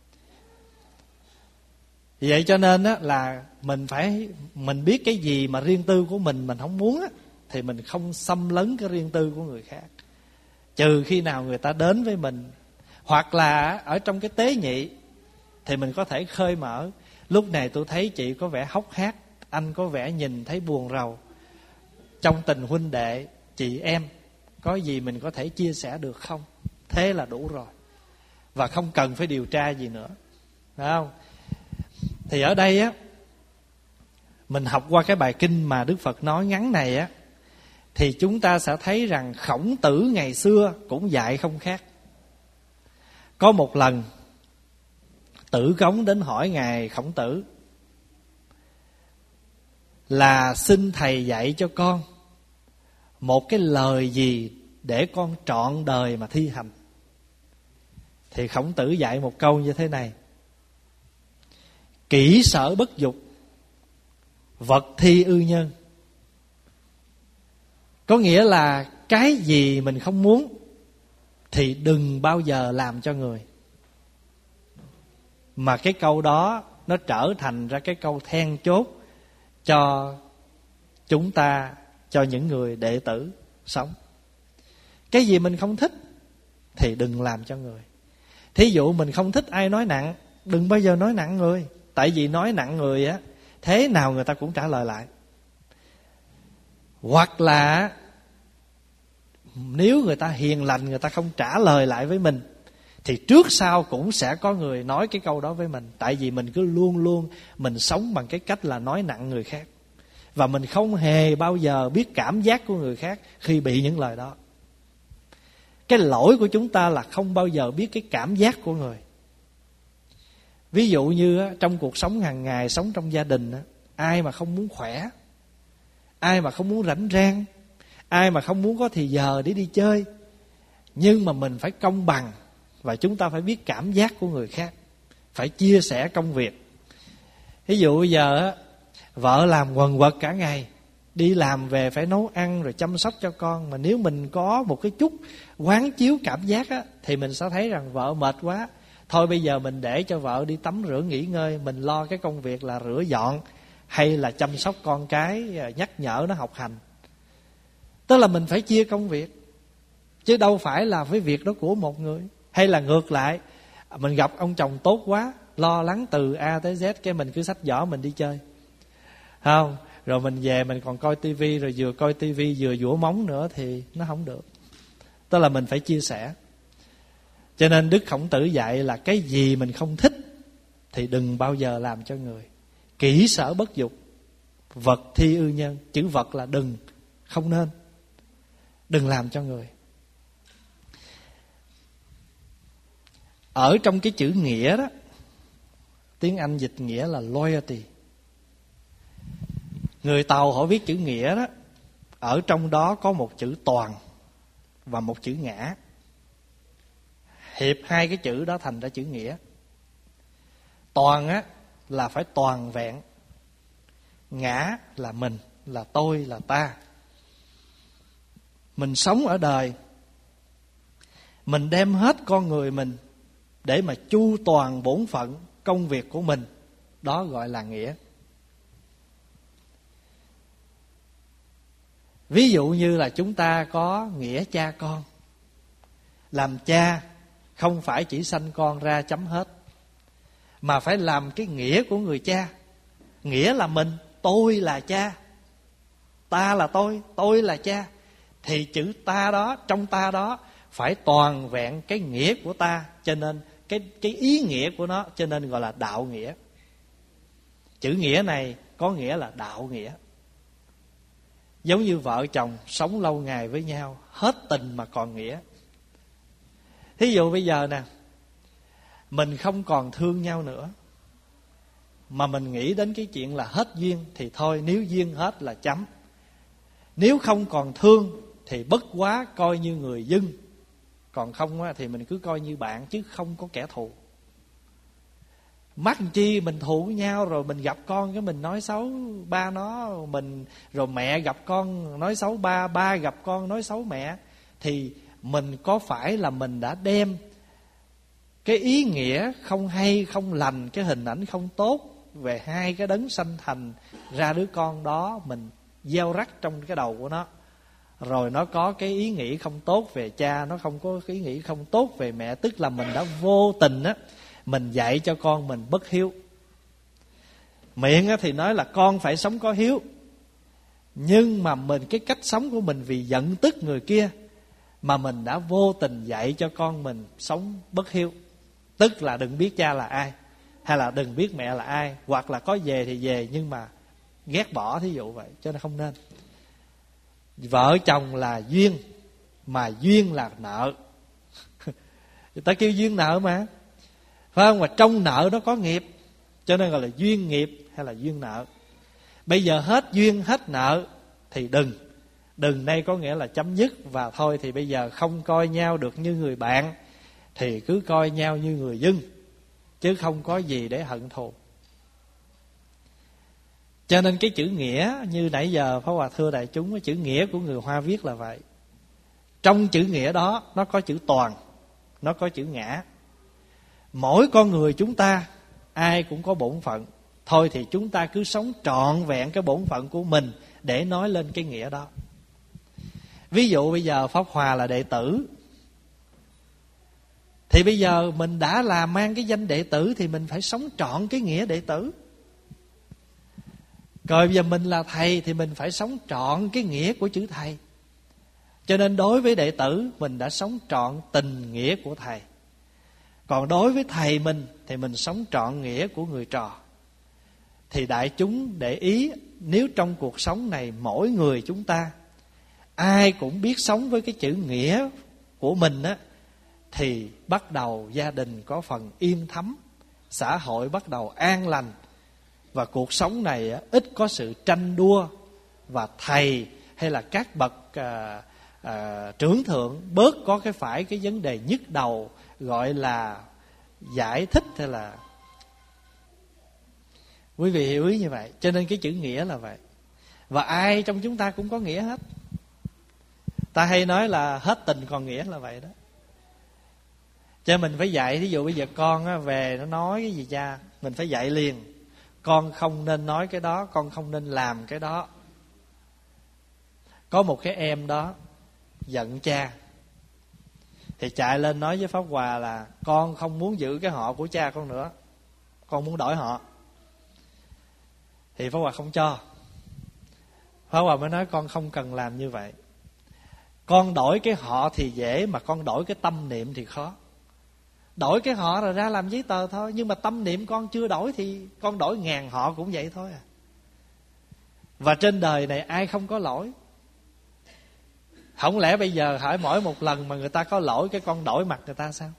Vậy cho nên á, là mình phải mình biết cái gì mà riêng tư của mình mình không muốn á, thì mình không xâm lấn cái riêng tư của người khác, trừ khi nào người ta đến với mình. Hoặc là ở trong cái tế nhị thì mình có thể khơi mở. Lúc này tôi thấy chị có vẻ hốc hác, anh có vẻ nhìn thấy buồn rầu. Trong tình huynh đệ, chị em, có gì mình có thể chia sẻ được không? Thế là đủ rồi. Và không cần phải điều tra gì nữa, phải không? Thì ở đây á, mình học qua cái bài kinh mà Đức Phật nói ngắn này á, thì chúng ta sẽ thấy rằng Khổng Tử ngày xưa cũng dạy không khác. Có một lần Tử Cống đến hỏi Ngài Khổng Tử là xin thầy dạy cho con một cái lời gì để con trọn đời mà thi hành. Thì Khổng Tử dạy một câu như thế này: kỹ sở bất dục, vật thi ư nhân. Có nghĩa là cái gì mình không muốn thì đừng bao giờ làm cho người. Mà cái câu đó nó trở thành ra cái câu then chốt cho chúng ta, cho những người đệ tử sống. Cái gì mình không thích thì đừng làm cho người. Thí dụ mình không thích ai nói nặng, đừng bao giờ nói nặng người. Tại vì nói nặng người á, thế nào người ta cũng trả lời lại. Hoặc là nếu người ta hiền lành, người ta không trả lời lại với mình, thì trước sau cũng sẽ có người nói cái câu đó với mình. Tại vì mình cứ luôn luôn mình sống bằng cái cách là nói nặng người khác, và mình không hề bao giờ biết cảm giác của người khác khi bị những lời đó. Cái lỗi của chúng ta là không bao giờ biết cái cảm giác của người. Ví dụ như trong cuộc sống hàng ngày, sống trong gia đình, ai mà không muốn khỏe, ai mà không muốn rảnh rang, ai mà không muốn có thì giờ để đi chơi. Nhưng mà mình phải công bằng, và chúng ta phải biết cảm giác của người khác, phải chia sẻ công việc. Ví dụ bây giờ vợ làm quần quật cả ngày, đi làm về phải nấu ăn rồi chăm sóc cho con. Mà nếu mình có một cái chút quán chiếu cảm giác á, thì mình sẽ thấy rằng vợ mệt quá, thôi bây giờ mình để cho vợ đi tắm rửa nghỉ ngơi, mình lo cái công việc là rửa dọn hay là chăm sóc con cái, nhắc nhở nó học hành. Tức là mình phải chia công việc, chứ đâu phải là cái việc đó của một người. Hay là ngược lại, mình gặp ông chồng tốt quá, lo lắng từ A tới Z, cái mình cứ xách giỏ mình đi chơi, không? Rồi mình về mình còn coi tivi, rồi vừa coi tivi vừa dũa móng nữa, thì nó không được. Tức là mình phải chia sẻ. Cho nên Đức Khổng Tử dạy là cái gì mình không thích thì đừng bao giờ làm cho người. Kỹ sở bất dục, vật thi ư nhân. Chữ vật là đừng, không nên. Đừng làm cho người. Ở trong cái chữ nghĩa đó, tiếng Anh dịch nghĩa là loyalty. Người Tàu họ viết chữ nghĩa đó, ở trong đó có một chữ toàn và một chữ ngã. Hiệp hai cái chữ đó thành ra chữ nghĩa. Toàn á là phải toàn vẹn, ngã là mình, là tôi, là ta. Mình sống ở đời, mình đem hết con người mình để mà chu toàn bổn phận công việc của mình, đó gọi là nghĩa. Ví dụ như là chúng ta có nghĩa cha con. Làm cha không phải chỉ sanh con ra chấm hết, mà phải làm cái nghĩa của người cha. Nghĩa là mình, tôi là cha, ta là tôi, tôi là cha. Thì chữ ta đó, trong ta đó phải toàn vẹn cái nghĩa của ta. Cho nên cái, cái ý nghĩa của nó, cho nên gọi là đạo nghĩa. Chữ nghĩa này có nghĩa là đạo nghĩa. Giống như vợ chồng sống lâu ngày với nhau, hết tình mà còn nghĩa. Thí dụ bây giờ nè, mình không còn thương nhau nữa, mà mình nghĩ đến cái chuyện là hết duyên, thì thôi, nếu duyên hết là chấm. Nếu không còn thương thì bất quá coi như người dưng, còn không thì mình cứ coi như bạn, chứ không có kẻ thù. Mắc chi mình thù với nhau, rồi mình gặp con cái mình nói xấu ba nó, mình rồi mẹ gặp con nói xấu ba, ba gặp con nói xấu mẹ. Thì mình có phải là mình đã đem cái ý nghĩa không hay, không lành, cái hình ảnh không tốt về hai cái đấng sanh thành ra đứa con đó, mình gieo rắc trong cái đầu của nó. Rồi nó có cái ý nghĩ không tốt về cha, nó không có cái ý nghĩ không tốt về mẹ. Tức là mình đã vô tình á, mình dạy cho con mình bất hiếu. Miệng á thì nói là con phải sống có hiếu, nhưng mà mình cái cách sống của mình vì giận tức người kia mà mình đã vô tình dạy cho con mình sống bất hiếu. Tức là đừng biết cha là ai, hay là đừng biết mẹ là ai, hoặc là có về thì về nhưng mà ghét bỏ, thí dụ vậy. Cho nên không nên. Vợ chồng là duyên, mà duyên là nợ. Người ta kêu duyên nợ mà, phải không? Mà trong nợ nó có nghiệp, cho nên gọi là duyên nghiệp hay là duyên nợ. Bây giờ hết duyên hết nợ thì đừng. Đừng đây có nghĩa là chấm dứt. Và thôi thì bây giờ không coi nhau được như người bạn, thì cứ coi nhau như người dân, chứ không có gì để hận thù. Cho nên cái chữ nghĩa như nãy giờ Pháp Hòa thưa đại chúng, cái chữ nghĩa của người Hoa viết là vậy. Trong chữ nghĩa đó nó có chữ toàn, nó có chữ ngã. Mỗi con người chúng ta ai cũng có bổn phận. Thôi thì chúng ta cứ sống trọn vẹn cái bổn phận của mình để nói lên cái nghĩa đó. Ví dụ bây giờ Pháp Hòa là đệ tử, thì bây giờ mình đã là mang cái danh đệ tử thì mình phải sống trọn cái nghĩa đệ tử. Rồi bây giờ mình là thầy thì mình phải sống trọn cái nghĩa của chữ thầy. Cho nên đối với đệ tử mình đã sống trọn tình nghĩa của thầy. Còn đối với thầy mình thì mình sống trọn nghĩa của người trò. Thì đại chúng để ý, nếu trong cuộc sống này mỗi người chúng ta ai cũng biết sống với cái chữ nghĩa của mình á, thì bắt đầu gia đình có phần yên thấm, xã hội bắt đầu an lành, và cuộc sống này á, ít có sự tranh đua. Và thầy hay là các bậc à, à, trưởng thượng bớt có cái phải cái vấn đề nhức đầu gọi là giải thích hay là... Quý vị hiểu ý như vậy. Cho nên cái chữ nghĩa là vậy. Và ai trong chúng ta cũng có nghĩa hết. Ta hay nói là hết tình còn nghĩa là vậy đó. Cho mình phải dạy. Ví dụ bây giờ con á, về nó nói cái gì cha, mình phải dạy liền. Con không nên nói cái đó, con không nên làm cái đó. Có một cái em đó giận cha, thì chạy lên nói với Pháp Hòa là con không muốn giữ cái họ của cha con nữa, con muốn đổi họ. Thì Pháp Hòa không cho. Pháp Hòa mới nói con không cần làm như vậy. Con đổi cái họ thì dễ, mà con đổi cái tâm niệm thì khó. Đổi cái họ rồi ra làm giấy tờ thôi, nhưng mà tâm niệm con chưa đổi thì con đổi ngàn họ cũng vậy thôi à. Và trên đời này ai không có lỗi. Không lẽ bây giờ hỏi mỗi một lần mà người ta có lỗi cái con đổi mặt người ta sao?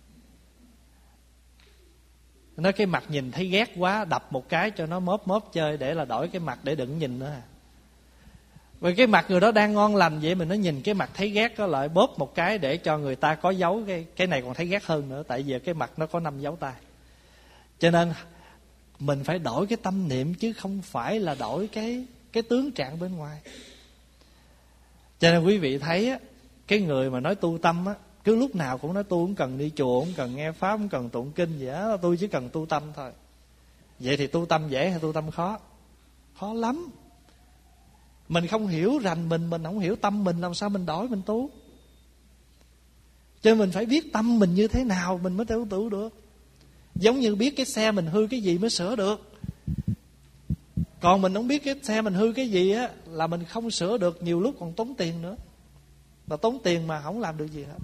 Nói cái mặt nhìn thấy ghét quá, đập một cái cho nó móp móp chơi, để là đổi cái mặt để đừng nhìn nữa à. Vì cái mặt người đó đang ngon lành vậy, mình nó nhìn cái mặt thấy ghét có lại bóp một cái để cho người ta có dấu. Cái, cái này còn thấy ghét hơn nữa, tại vì cái mặt nó có năm dấu tay. Cho nên mình phải đổi cái tâm niệm, chứ không phải là đổi cái, cái tướng trạng bên ngoài. Cho nên quý vị thấy á, cái người mà nói tu tâm á, cứ lúc nào cũng nói tu không cần đi chùa, không cần nghe pháp, không cần tụng kinh gì á, tôi chỉ cần tu tâm thôi. Vậy thì tu tâm dễ hay tu tâm khó? Khó lắm. Mình không hiểu rành mình, mình không hiểu tâm mình, làm sao mình đổi mình tu? Cho nên mình phải biết tâm mình như thế nào mình mới tu tu được. Giống như biết cái xe mình hư cái gì mới sửa được. Còn mình không biết cái xe mình hư cái gì á, là mình không sửa được, nhiều lúc còn tốn tiền nữa. Mà tốn tiền mà không làm được gì hết.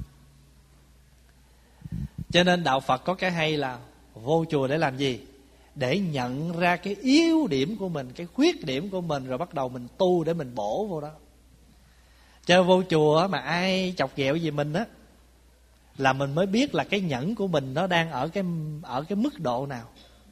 Cho nên đạo Phật có cái hay là vô chùa để làm gì? Để nhận ra cái yếu điểm của mình, cái khuyết điểm của mình, rồi bắt đầu mình tu để mình bổ vô đó. Cho vô chùa mà ai chọc ghẹo gì mình á, là mình mới biết là cái nhẫn của mình nó đang ở cái, ở cái mức độ nào.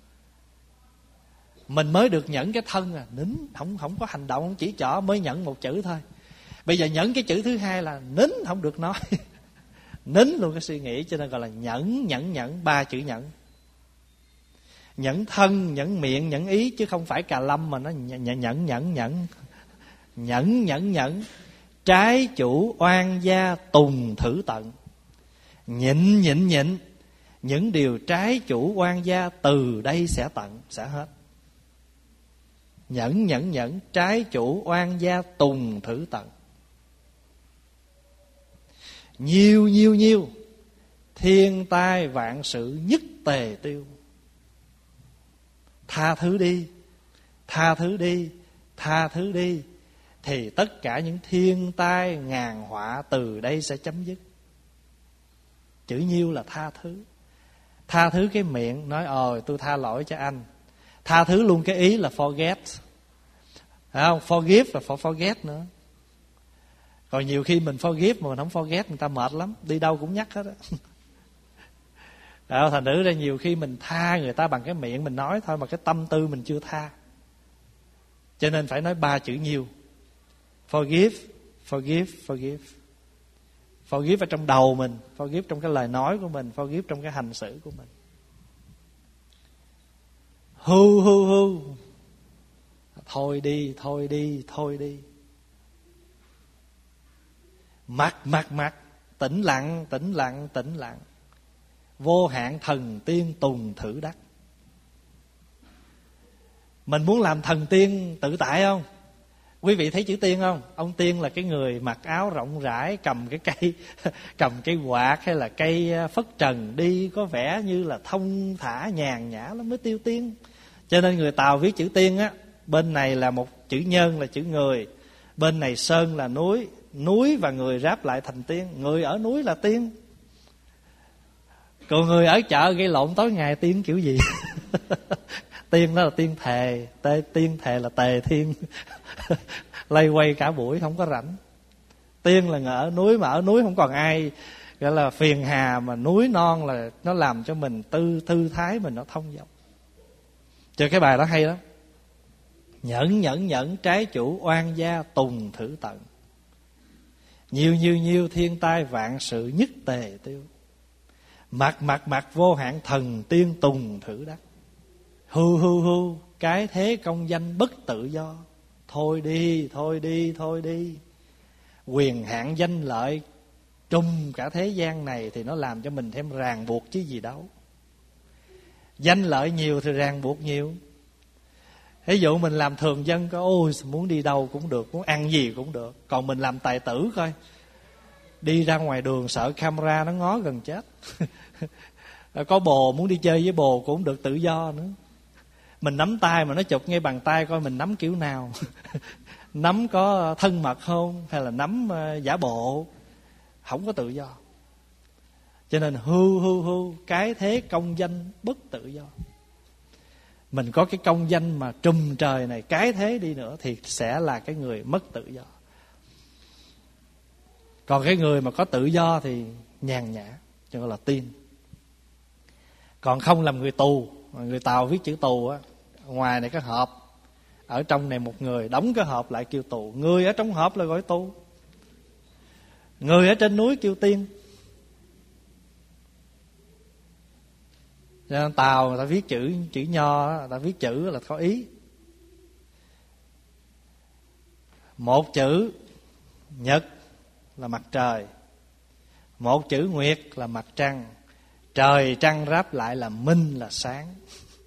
Mình mới được nhẫn cái thân à, nín, không, không có hành động, không chỉ trỏ, mới nhẫn một chữ thôi. Bây giờ nhẫn cái chữ thứ hai là nín, không được nói. Nín luôn cái suy nghĩ, cho nên gọi là nhẫn, nhẫn, nhẫn, ba chữ nhẫn. Nhẫn thân, nhẫn miệng, nhẫn ý, chứ không phải cà lâm mà nó nhẫn, nhẫn, nhẫn, nhẫn. Nhẫn, nhẫn, nhẫn. Trái chủ oan gia tùng thử tận. Nhịn, nhịn, nhịn. những điều trái chủ oan gia từ đây sẽ tận, sẽ hết. Nhẫn nhẫn nhẫn, trái chủ oan gia tùng thử tận. Nhiều nhiều nhiều, thiên tai vạn sự nhất tề tiêu. Tha thứ đi, tha thứ đi, tha thứ đi, thì tất cả những thiên tai ngàn họa từ đây sẽ chấm dứt. Chữ nhiêu là tha thứ. Tha thứ cái miệng nói ồ tôi tha lỗi cho anh. Tha thứ luôn cái ý là forget. Phải không? Forgive là for forget nữa. Còn nhiều khi mình forgive mà mình không forget, người ta mệt lắm, đi đâu cũng nhắc hết á. Đó, thành thử ra nhiều khi mình tha người ta bằng cái miệng mình nói thôi, mà cái tâm tư mình chưa tha. Cho nên phải nói ba chữ nhiêu. Forgive, forgive, forgive. Forgive ở trong đầu mình, forgive trong cái lời nói của mình, forgive trong cái hành xử của mình. Hu hu hu, thôi đi, thôi đi, thôi đi. Mặc mặc mặc, tĩnh lặng, tĩnh lặng, tĩnh lặng. Vô hạn thần tiên tùng thử đắc. Mình muốn làm thần tiên tự tại không? Quý vị thấy chữ tiên không? Ông tiên là cái người mặc áo rộng rãi, cầm cái cây cầm cây quạt hay là cây phất trần, đi có vẻ như là thông thả nhàn nhã lắm mới tiêu tiên. Cho nên người Tàu viết chữ tiên á, bên này là một chữ nhân là chữ người, bên này sơn là núi, núi và người ráp lại thành tiên. Người ở núi là tiên, còn người ở chợ gây lộn tối ngày tiên kiểu gì? Tiên đó là tiên thề, tê, tiên thề là tề thiên. Lây quay cả buổi không có rảnh. Tiên là người ở núi, mà ở núi không còn ai gọi là phiền hà, mà núi non là nó làm cho mình tư thư thái mình nó thông dong. Cho cái bài đó hay lắm. Nhẫn nhẫn nhẫn, trái chủ oan gia tùng thử tận. Nhiều nhiều nhiều, thiên tai vạn sự nhất tề tiêu. Mặc mặc mặc, vô hạn thần tiên tùng thử đắc. Hu hu hu, cái thế công danh bất tự do. Thôi đi, thôi đi, thôi đi. Quyền hạn danh lợi trùm cả thế gian này thì nó làm cho mình thêm ràng buộc chứ gì đâu. Danh lợi nhiều thì ràng buộc nhiều. Ví dụ mình làm thường dân có ôi muốn đi đâu cũng được, muốn ăn gì cũng được. Còn mình làm tài tử coi, đi ra ngoài đường sợ camera nó ngó gần chết. Có bồ muốn đi chơi với bồ cũng được tự do nữa. Mình nắm tay mà nó chụp ngay bàn tay coi mình nắm kiểu nào. Nắm có thân mật không, hay là nắm giả bộ, không có tự do. Cho nên hư hư hư, cái thế công danh bất tự do. Mình có cái công danh mà trùm trời này, cái thế đi nữa thì sẽ là cái người mất tự do. Còn cái người mà có tự do thì nhàn nhã, cho gọi là tiên. Còn không làm người tù. Người Tàu viết chữ tù á, ngoài này cái hộp, ở trong này một người, đóng cái hộp lại kêu tù. Người ở trong hộp là gọi tù, người ở trên núi kêu tiên. Cho nên Tàu người ta viết chữ chữ nho, người ta viết chữ là có ý. Một chữ nhật là mặt trời, một chữ nguyệt là mặt trăng. Trời trăng ráp lại là minh, là sáng.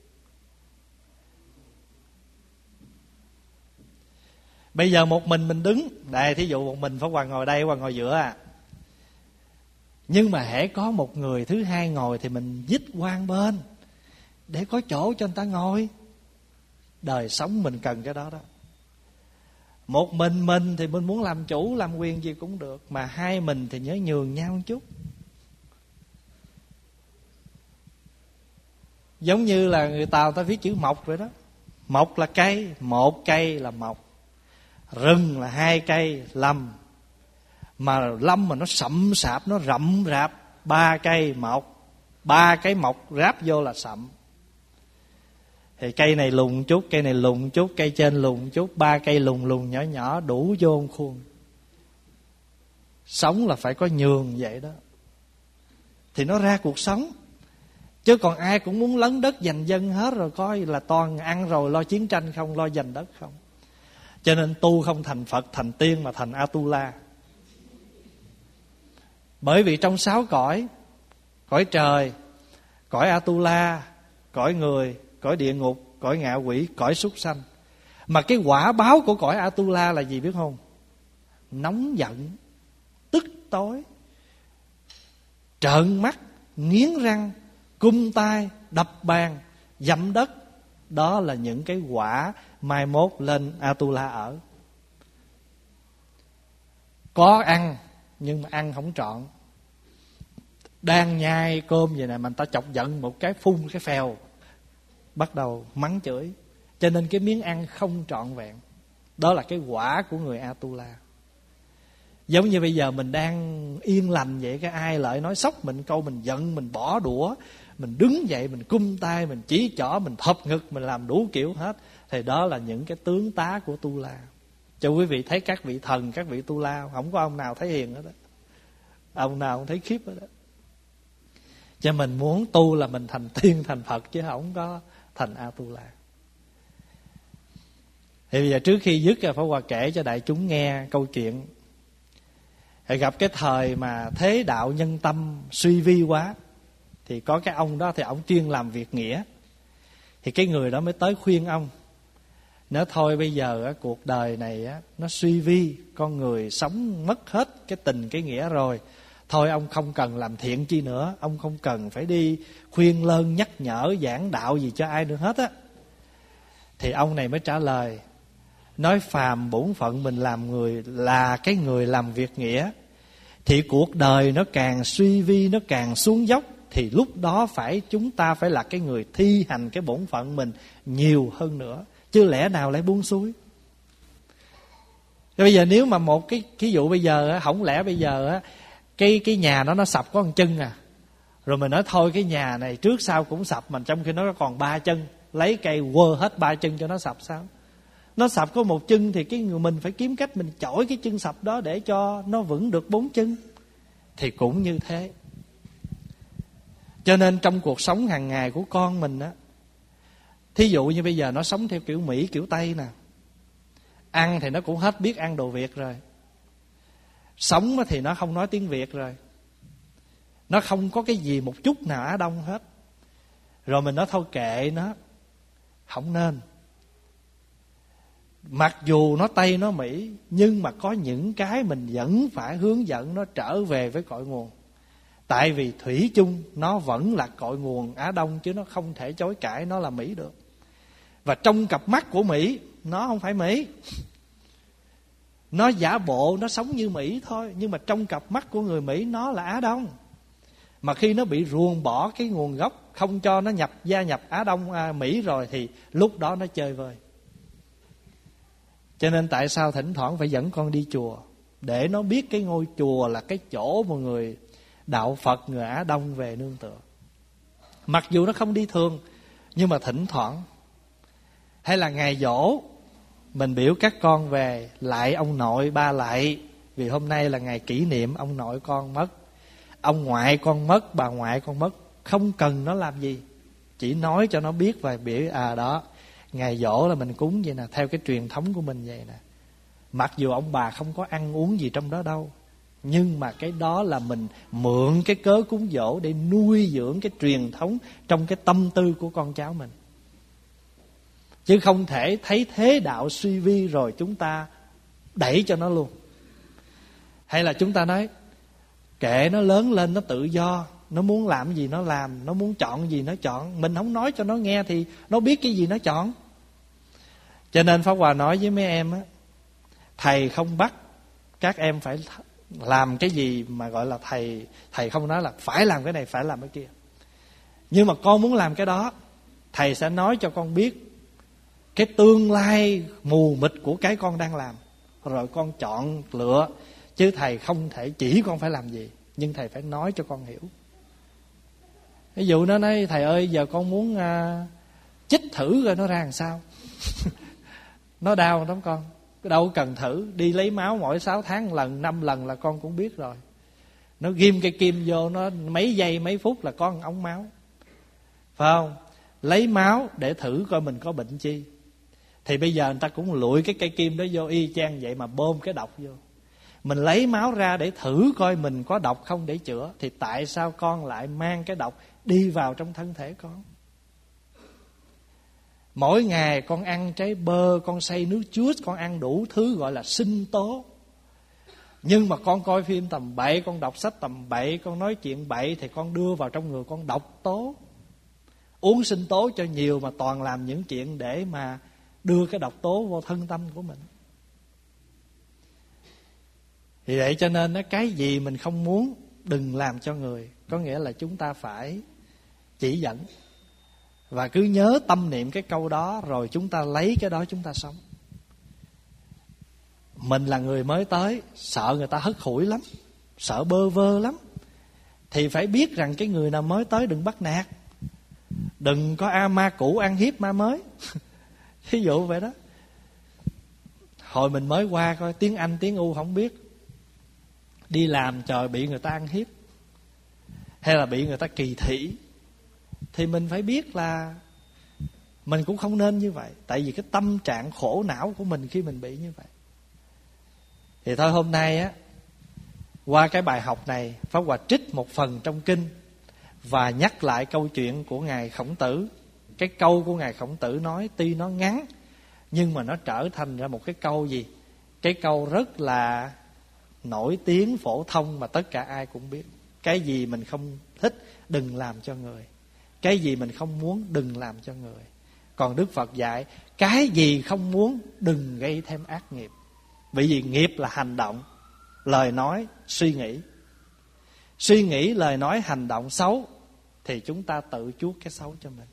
Bây giờ một mình mình đứng đây, thí dụ một mình Pháp Hòa ngồi đây, Hòa ngồi giữa à. Nhưng mà hễ có một người thứ hai ngồi thì mình dít qua bên để có chỗ cho người ta ngồi. Đời sống mình cần cái đó đó. Một mình mình thì mình muốn làm chủ, làm quyền gì cũng được. Mà hai mình thì nhớ nhường nhau một chút. Giống như là người Tàu ta viết chữ mộc vậy đó. Mộc là cây, một cây là mộc. Rừng là hai cây, lâm. Mà lâm mà nó sậm sạp, nó rậm rạp, ba cây mộc. Ba cái mộc ráp vô là sậm. Thì cây này lùn chút, cây này lùn chút, cây trên lùn chút, ba cây lùn lùn nhỏ nhỏ đủ vô khuôn. Sống là phải có nhường vậy đó thì nó ra cuộc sống. Chứ còn ai cũng muốn lấn đất giành dân hết rồi, coi là toàn ăn rồi lo chiến tranh không, lo giành đất không. Cho nên tu không thành Phật, thành tiên mà thành Atula. Bởi vì trong sáu cõi, cõi trời cõi Atula, cõi người, cõi địa ngục, cõi ngạ quỷ, cõi súc sanh. Mà cái quả báo của cõi Atula là gì biết không? Nóng giận, tức tối, trợn mắt, nghiến răng, cung tay, đập bàn, dẫm đất. Đó là những cái quả mai mốt lên Atula ở. Có ăn nhưng mà ăn không trọn. Đang nhai cơm vậy nè mà người ta chọc giận một cái phun cái phèo, bắt đầu mắng chửi. Cho nên cái miếng ăn không trọn vẹn. Đó là cái quả của người Atula. Giống như bây giờ mình đang yên lành vậy, cái ai lại nói sốc mình câu, mình giận, mình bỏ đũa, mình đứng dậy, mình cung tay, mình chỉ trỏ, mình thập ngực, mình làm đủ kiểu hết. Thì đó là những cái tướng tá của Tu La. Cho quý vị thấy các vị thần, các vị Tu La, không có ông nào thấy hiền hết đó, ông nào cũng thấy khiếp hết đó. Cho mình muốn tu là mình thành tiên thành Phật, chứ không có thành Atula. Thì bây giờ trước khi dứt, Pháp Hòa kể cho đại chúng nghe câu chuyện. Thì gặp cái thời mà thế đạo nhân tâm suy vi quá, thì có cái ông đó thì ông chuyên làm việc nghĩa. Thì cái người đó mới tới khuyên ông, nói thôi bây giờ cuộc đời này nó suy vi, con người sống mất hết cái tình cái nghĩa rồi, thôi ông không cần làm thiện chi nữa, ông không cần phải đi khuyên lơn nhắc nhở giảng đạo gì cho ai nữa hết á. Thì ông này mới trả lời, nói phàm bổn phận mình làm người là cái người làm việc nghĩa, thì cuộc đời nó càng suy vi, nó càng xuống dốc, thì lúc đó phải chúng ta phải là cái người thi hành cái bổn phận mình nhiều hơn nữa, chứ lẽ nào lại buông xuôi. Bây giờ nếu mà một cái ví dụ bây giờ không lẽ bây giờ cái cái nhà nó nó sập có một chân à, rồi mình nói thôi cái nhà này trước sau cũng sập, mà trong khi nó còn ba chân, lấy cây quơ hết ba chân cho nó sập sao? Nó sập có một chân thì cái người mình phải kiếm cách mình chổi cái chân sập đó để cho nó vững được bốn chân. Thì cũng như thế. Cho nên trong cuộc sống hàng ngày của con mình á, thí dụ như bây giờ nó sống theo kiểu Mỹ kiểu Tây nè, ăn thì nó cũng hết biết ăn đồ Việt rồi, sống thì nó không nói tiếng Việt rồi, nó không có cái gì một chút nào Á Đông hết. Rồi mình nói thôi kệ nó, không nên. Mặc dù nó Tây nó Mỹ, nhưng mà có những cái mình vẫn phải hướng dẫn nó trở về với cội nguồn. Tại vì thủy chung nó vẫn là cội nguồn Á Đông, chứ nó không thể chối cãi nó là Mỹ được. Và trong cặp mắt của Mỹ, nó không phải Mỹ, nó giả bộ nó sống như Mỹ thôi, nhưng mà trong cặp mắt của người Mỹ nó là Á Đông. Mà khi nó bị ruồng bỏ cái nguồn gốc, không cho nó nhập gia nhập Á Đông à, Mỹ rồi, thì lúc đó nó chơi vơi. Cho nên tại sao thỉnh thoảng phải dẫn con đi chùa, để nó biết cái ngôi chùa là cái chỗ mà người đạo Phật, người Á Đông về nương tựa. Mặc dù nó không đi thường, nhưng mà thỉnh thoảng. Hay là ngày giỗ, mình biểu các con về lại ông nội ba lại, vì hôm nay là ngày kỷ niệm ông nội con mất, ông ngoại con mất, bà ngoại con mất. Không cần nó làm gì, chỉ nói cho nó biết và biểu à đó, ngày giỗ là mình cúng vậy nè, theo cái truyền thống của mình vậy nè. Mặc dù ông bà không có ăn uống gì trong đó đâu, nhưng mà cái đó là mình mượn cái cớ cúng giỗ để nuôi dưỡng cái truyền thống trong cái tâm tư của con cháu mình. Chứ không thể thấy thế đạo suy vi rồi chúng ta đẩy cho nó luôn. Hay là chúng ta nói kệ nó lớn lên, nó tự do, nó muốn làm gì nó làm, nó muốn chọn gì nó chọn. Mình không nói cho nó nghe thì nó biết cái gì nó chọn. Cho nên Pháp Hòa nói với mấy em á, thầy không bắt các em phải làm cái gì mà gọi là thầy thầy không nói là phải làm cái này, phải làm cái kia. Nhưng mà con muốn làm cái đó, thầy sẽ nói cho con biết cái tương lai mù mịt của cái con đang làm, rồi con chọn lựa. Chứ thầy không thể chỉ con phải làm gì, nhưng thầy phải nói cho con hiểu. Ví dụ nó nói thầy ơi giờ con muốn uh, chích thử rồi nó ra làm sao. Nó đau lắm con, đâu cần thử. Đi lấy máu mỗi sáu tháng lần, năm lần là con cũng biết rồi. Nó ghim cây kim vô, nó mấy giây mấy phút là có một ống máu, phải không? Lấy máu để thử coi mình có bệnh chi. Thì bây giờ người ta cũng lụi cái cây kim đó vô y chang vậy mà bơm cái độc vô. Mình lấy máu ra để thử coi mình có độc không để chữa. Thì tại sao con lại mang cái độc đi vào trong thân thể con. Mỗi ngày con ăn trái bơ, con xay nước chuốt, con ăn đủ thứ gọi là sinh tố. Nhưng mà con coi phim tầm bậy, con đọc sách tầm bậy, con nói chuyện bậy, thì con đưa vào trong người con độc tố. Uống sinh tố cho nhiều mà toàn làm những chuyện để mà đưa cái độc tố vô thân tâm của mình. Vì vậy cho nên cái gì mình không muốn đừng làm cho người. Có nghĩa là chúng ta phải chỉ dẫn. Và cứ nhớ tâm niệm cái câu đó, rồi chúng ta lấy cái đó chúng ta sống. Mình là người mới tới, sợ người ta hất hủi lắm, sợ bơ vơ lắm, thì phải biết rằng cái người nào mới tới đừng bắt nạt. Đừng có a ma cũ ăn hiếp ma mới. Ví dụ vậy đó. Hồi mình mới qua coi tiếng Anh tiếng U không biết, đi làm trời bị người ta ăn hiếp hay là bị người ta kỳ thị, thì mình phải biết là mình cũng không nên như vậy. Tại vì cái tâm trạng khổ não của mình khi mình bị như vậy. Thì thôi hôm nay á, qua cái bài học này, Pháp Hòa trích một phần trong kinh và nhắc lại câu chuyện của Ngài Khổng Tử. Cái câu của Ngài Khổng Tử nói tuy nó ngắn, nhưng mà nó trở thành ra một cái câu gì? Cái câu rất là nổi tiếng, phổ thông mà tất cả ai cũng biết. Cái gì mình không thích đừng làm cho người. Cái gì mình không muốn đừng làm cho người. Còn Đức Phật dạy cái gì không muốn đừng gây thêm ác nghiệp. Bởi vì nghiệp là hành động, lời nói, suy nghĩ. Suy nghĩ, lời nói, hành động xấu thì chúng ta tự chuốc cái xấu cho mình.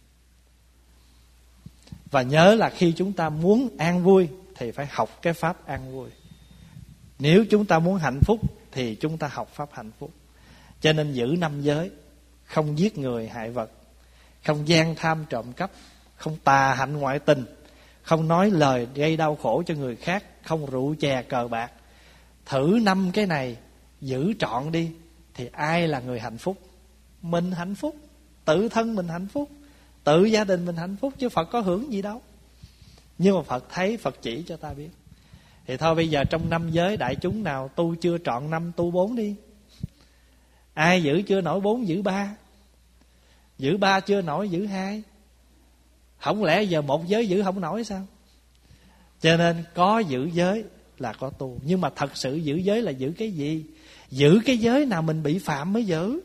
Và nhớ là khi chúng ta muốn an vui thì phải học cái pháp an vui. Nếu chúng ta muốn hạnh phúc thì chúng ta học pháp hạnh phúc. Cho nên giữ năm giới: không giết người hại vật, không gian tham trộm cắp, không tà hạnh ngoại tình, không nói lời gây đau khổ cho người khác, không rượu chè cờ bạc. Thử năm cái này giữ trọn đi thì ai là người hạnh phúc? Mình hạnh phúc, tự thân mình hạnh phúc, tự gia đình mình hạnh phúc, chứ Phật có hưởng gì đâu. Nhưng mà Phật thấy, Phật chỉ cho ta biết. Thì thôi bây giờ trong năm giới, đại chúng nào tu chưa trọn năm tu bốn đi. Ai giữ chưa nổi bốn giữ ba, giữ ba chưa nổi giữ hai. Không lẽ giờ một giới giữ không nổi sao? Cho nên có giữ giới là có tu. Nhưng mà thật sự giữ giới là giữ cái gì? Giữ cái giới nào mình bị phạm mới giữ.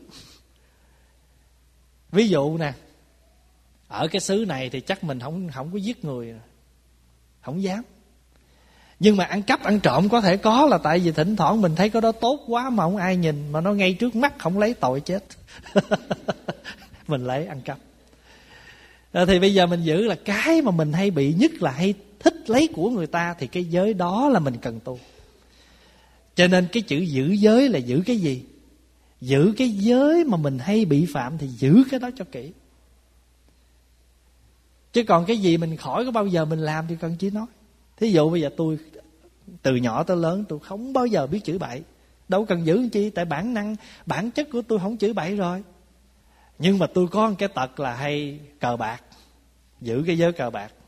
Ví dụ nè, ở cái xứ này thì chắc mình không, không có giết người, không dám. Nhưng mà ăn cắp ăn trộm có thể có, là tại vì thỉnh thoảng mình thấy cái đó tốt quá mà không ai nhìn, mà nó ngay trước mắt không lấy tội chết. Mình lấy ăn cắp. Rồi thì bây giờ mình giữ là cái mà mình hay bị nhất là hay thích lấy của người ta, thì cái giới đó là mình cần tu. Cho nên cái chữ giữ giới là giữ cái gì? Giữ cái giới mà mình hay bị phạm thì giữ cái đó cho kỹ. Chứ còn cái gì mình khỏi có bao giờ mình làm thì cần chỉ nói. Thí dụ bây giờ tôi từ nhỏ tới lớn tôi không bao giờ biết chửi bậy, đâu cần giữ chi, tại bản năng bản chất của tôi không chửi bậy rồi. Nhưng mà tôi có một cái tật là hay cờ bạc, giữ cái giới cờ bạc.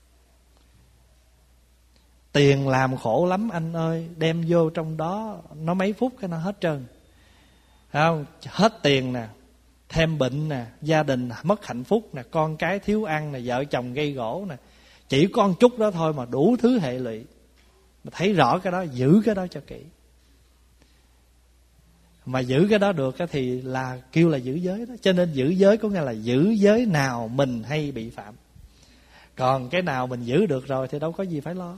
Tiền làm khổ lắm anh ơi, đem vô trong đó nó mấy phút cái nó hết trơn. Không, hết tiền nè, thêm bệnh nè, gia đình mất hạnh phúc nè, con cái thiếu ăn nè, vợ chồng gây gổ nè. Chỉ có một chút đó thôi mà đủ thứ hệ lụy. Mà thấy rõ cái đó, giữ cái đó cho kỹ. Mà giữ cái đó được thì là kêu là giữ giới đó. Cho nên giữ giới có nghĩa là giữ giới nào mình hay bị phạm. Còn cái nào mình giữ được rồi thì đâu có gì phải lo.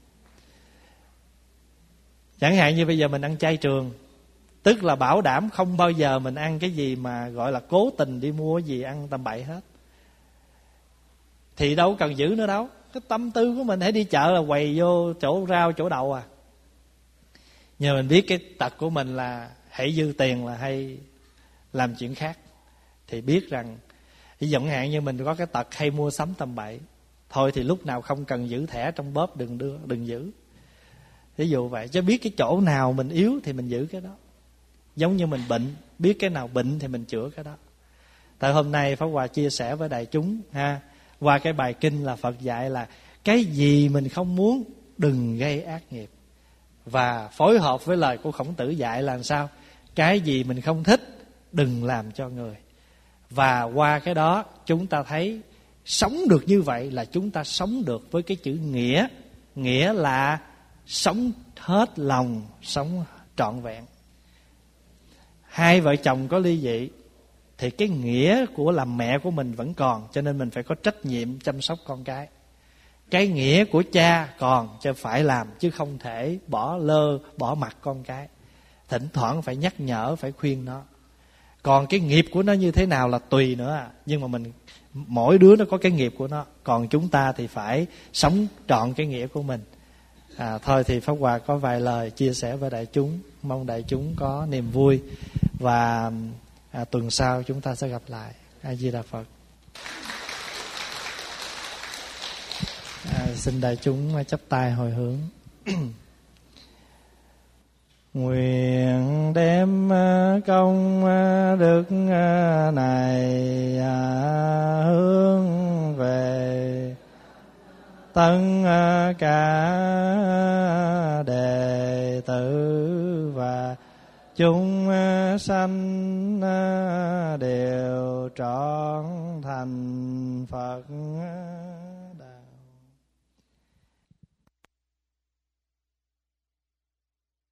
Chẳng hạn như bây giờ mình ăn chay trường, tức là bảo đảm không bao giờ mình ăn cái gì mà gọi là cố tình đi mua gì ăn tầm bậy hết. Thì đâu cần giữ nữa đâu. Cái tâm tư của mình hãy đi chợ là quầy vô chỗ rau chỗ đậu à. Nhưng mình biết cái tật của mình là hãy dư tiền là hay làm chuyện khác, thì biết rằng ví dụ hạn như mình có cái tật hay mua sắm tầm bậy, thôi thì lúc nào không cần giữ thẻ trong bóp đừng đưa, đừng giữ. Ví dụ vậy, chứ biết cái chỗ nào mình yếu thì mình giữ cái đó. Giống như mình bệnh, biết cái nào bệnh thì mình chữa cái đó. Tại hôm nay Pháp Hòa chia sẻ với đại chúng ha, qua cái bài kinh là Phật dạy là cái gì mình không muốn đừng gây ác nghiệp. Và phối hợp với lời của Khổng Tử dạy là làm sao? Cái gì mình không thích đừng làm cho người. Và qua cái đó chúng ta thấy sống được như vậy là chúng ta sống được với cái chữ nghĩa. Nghĩa là sống hết lòng, sống trọn vẹn. Hai vợ chồng có ly dị thì cái nghĩa của làm mẹ của mình vẫn còn, cho nên mình phải có trách nhiệm chăm sóc con cái. Cái nghĩa của cha còn cho phải làm, chứ không thể bỏ lơ, bỏ mặc con cái. Thỉnh thoảng phải nhắc nhở, phải khuyên nó. Còn cái nghiệp của nó như thế nào là tùy nữa à. Nhưng mà mình, mỗi đứa nó có cái nghiệp của nó. Còn chúng ta thì phải sống trọn cái nghĩa của mình. à, Thôi thì Pháp Hòa có vài lời chia sẻ với đại chúng. Mong đại chúng có niềm vui. Và à, tuần sau chúng ta sẽ gặp lại. A Di Đà Phật. à, Xin đại chúng chắp tay hồi hướng. Nguyện đem công đức này hướng về tất cả đệ tử và chúng sanh đều trọn thành Phật.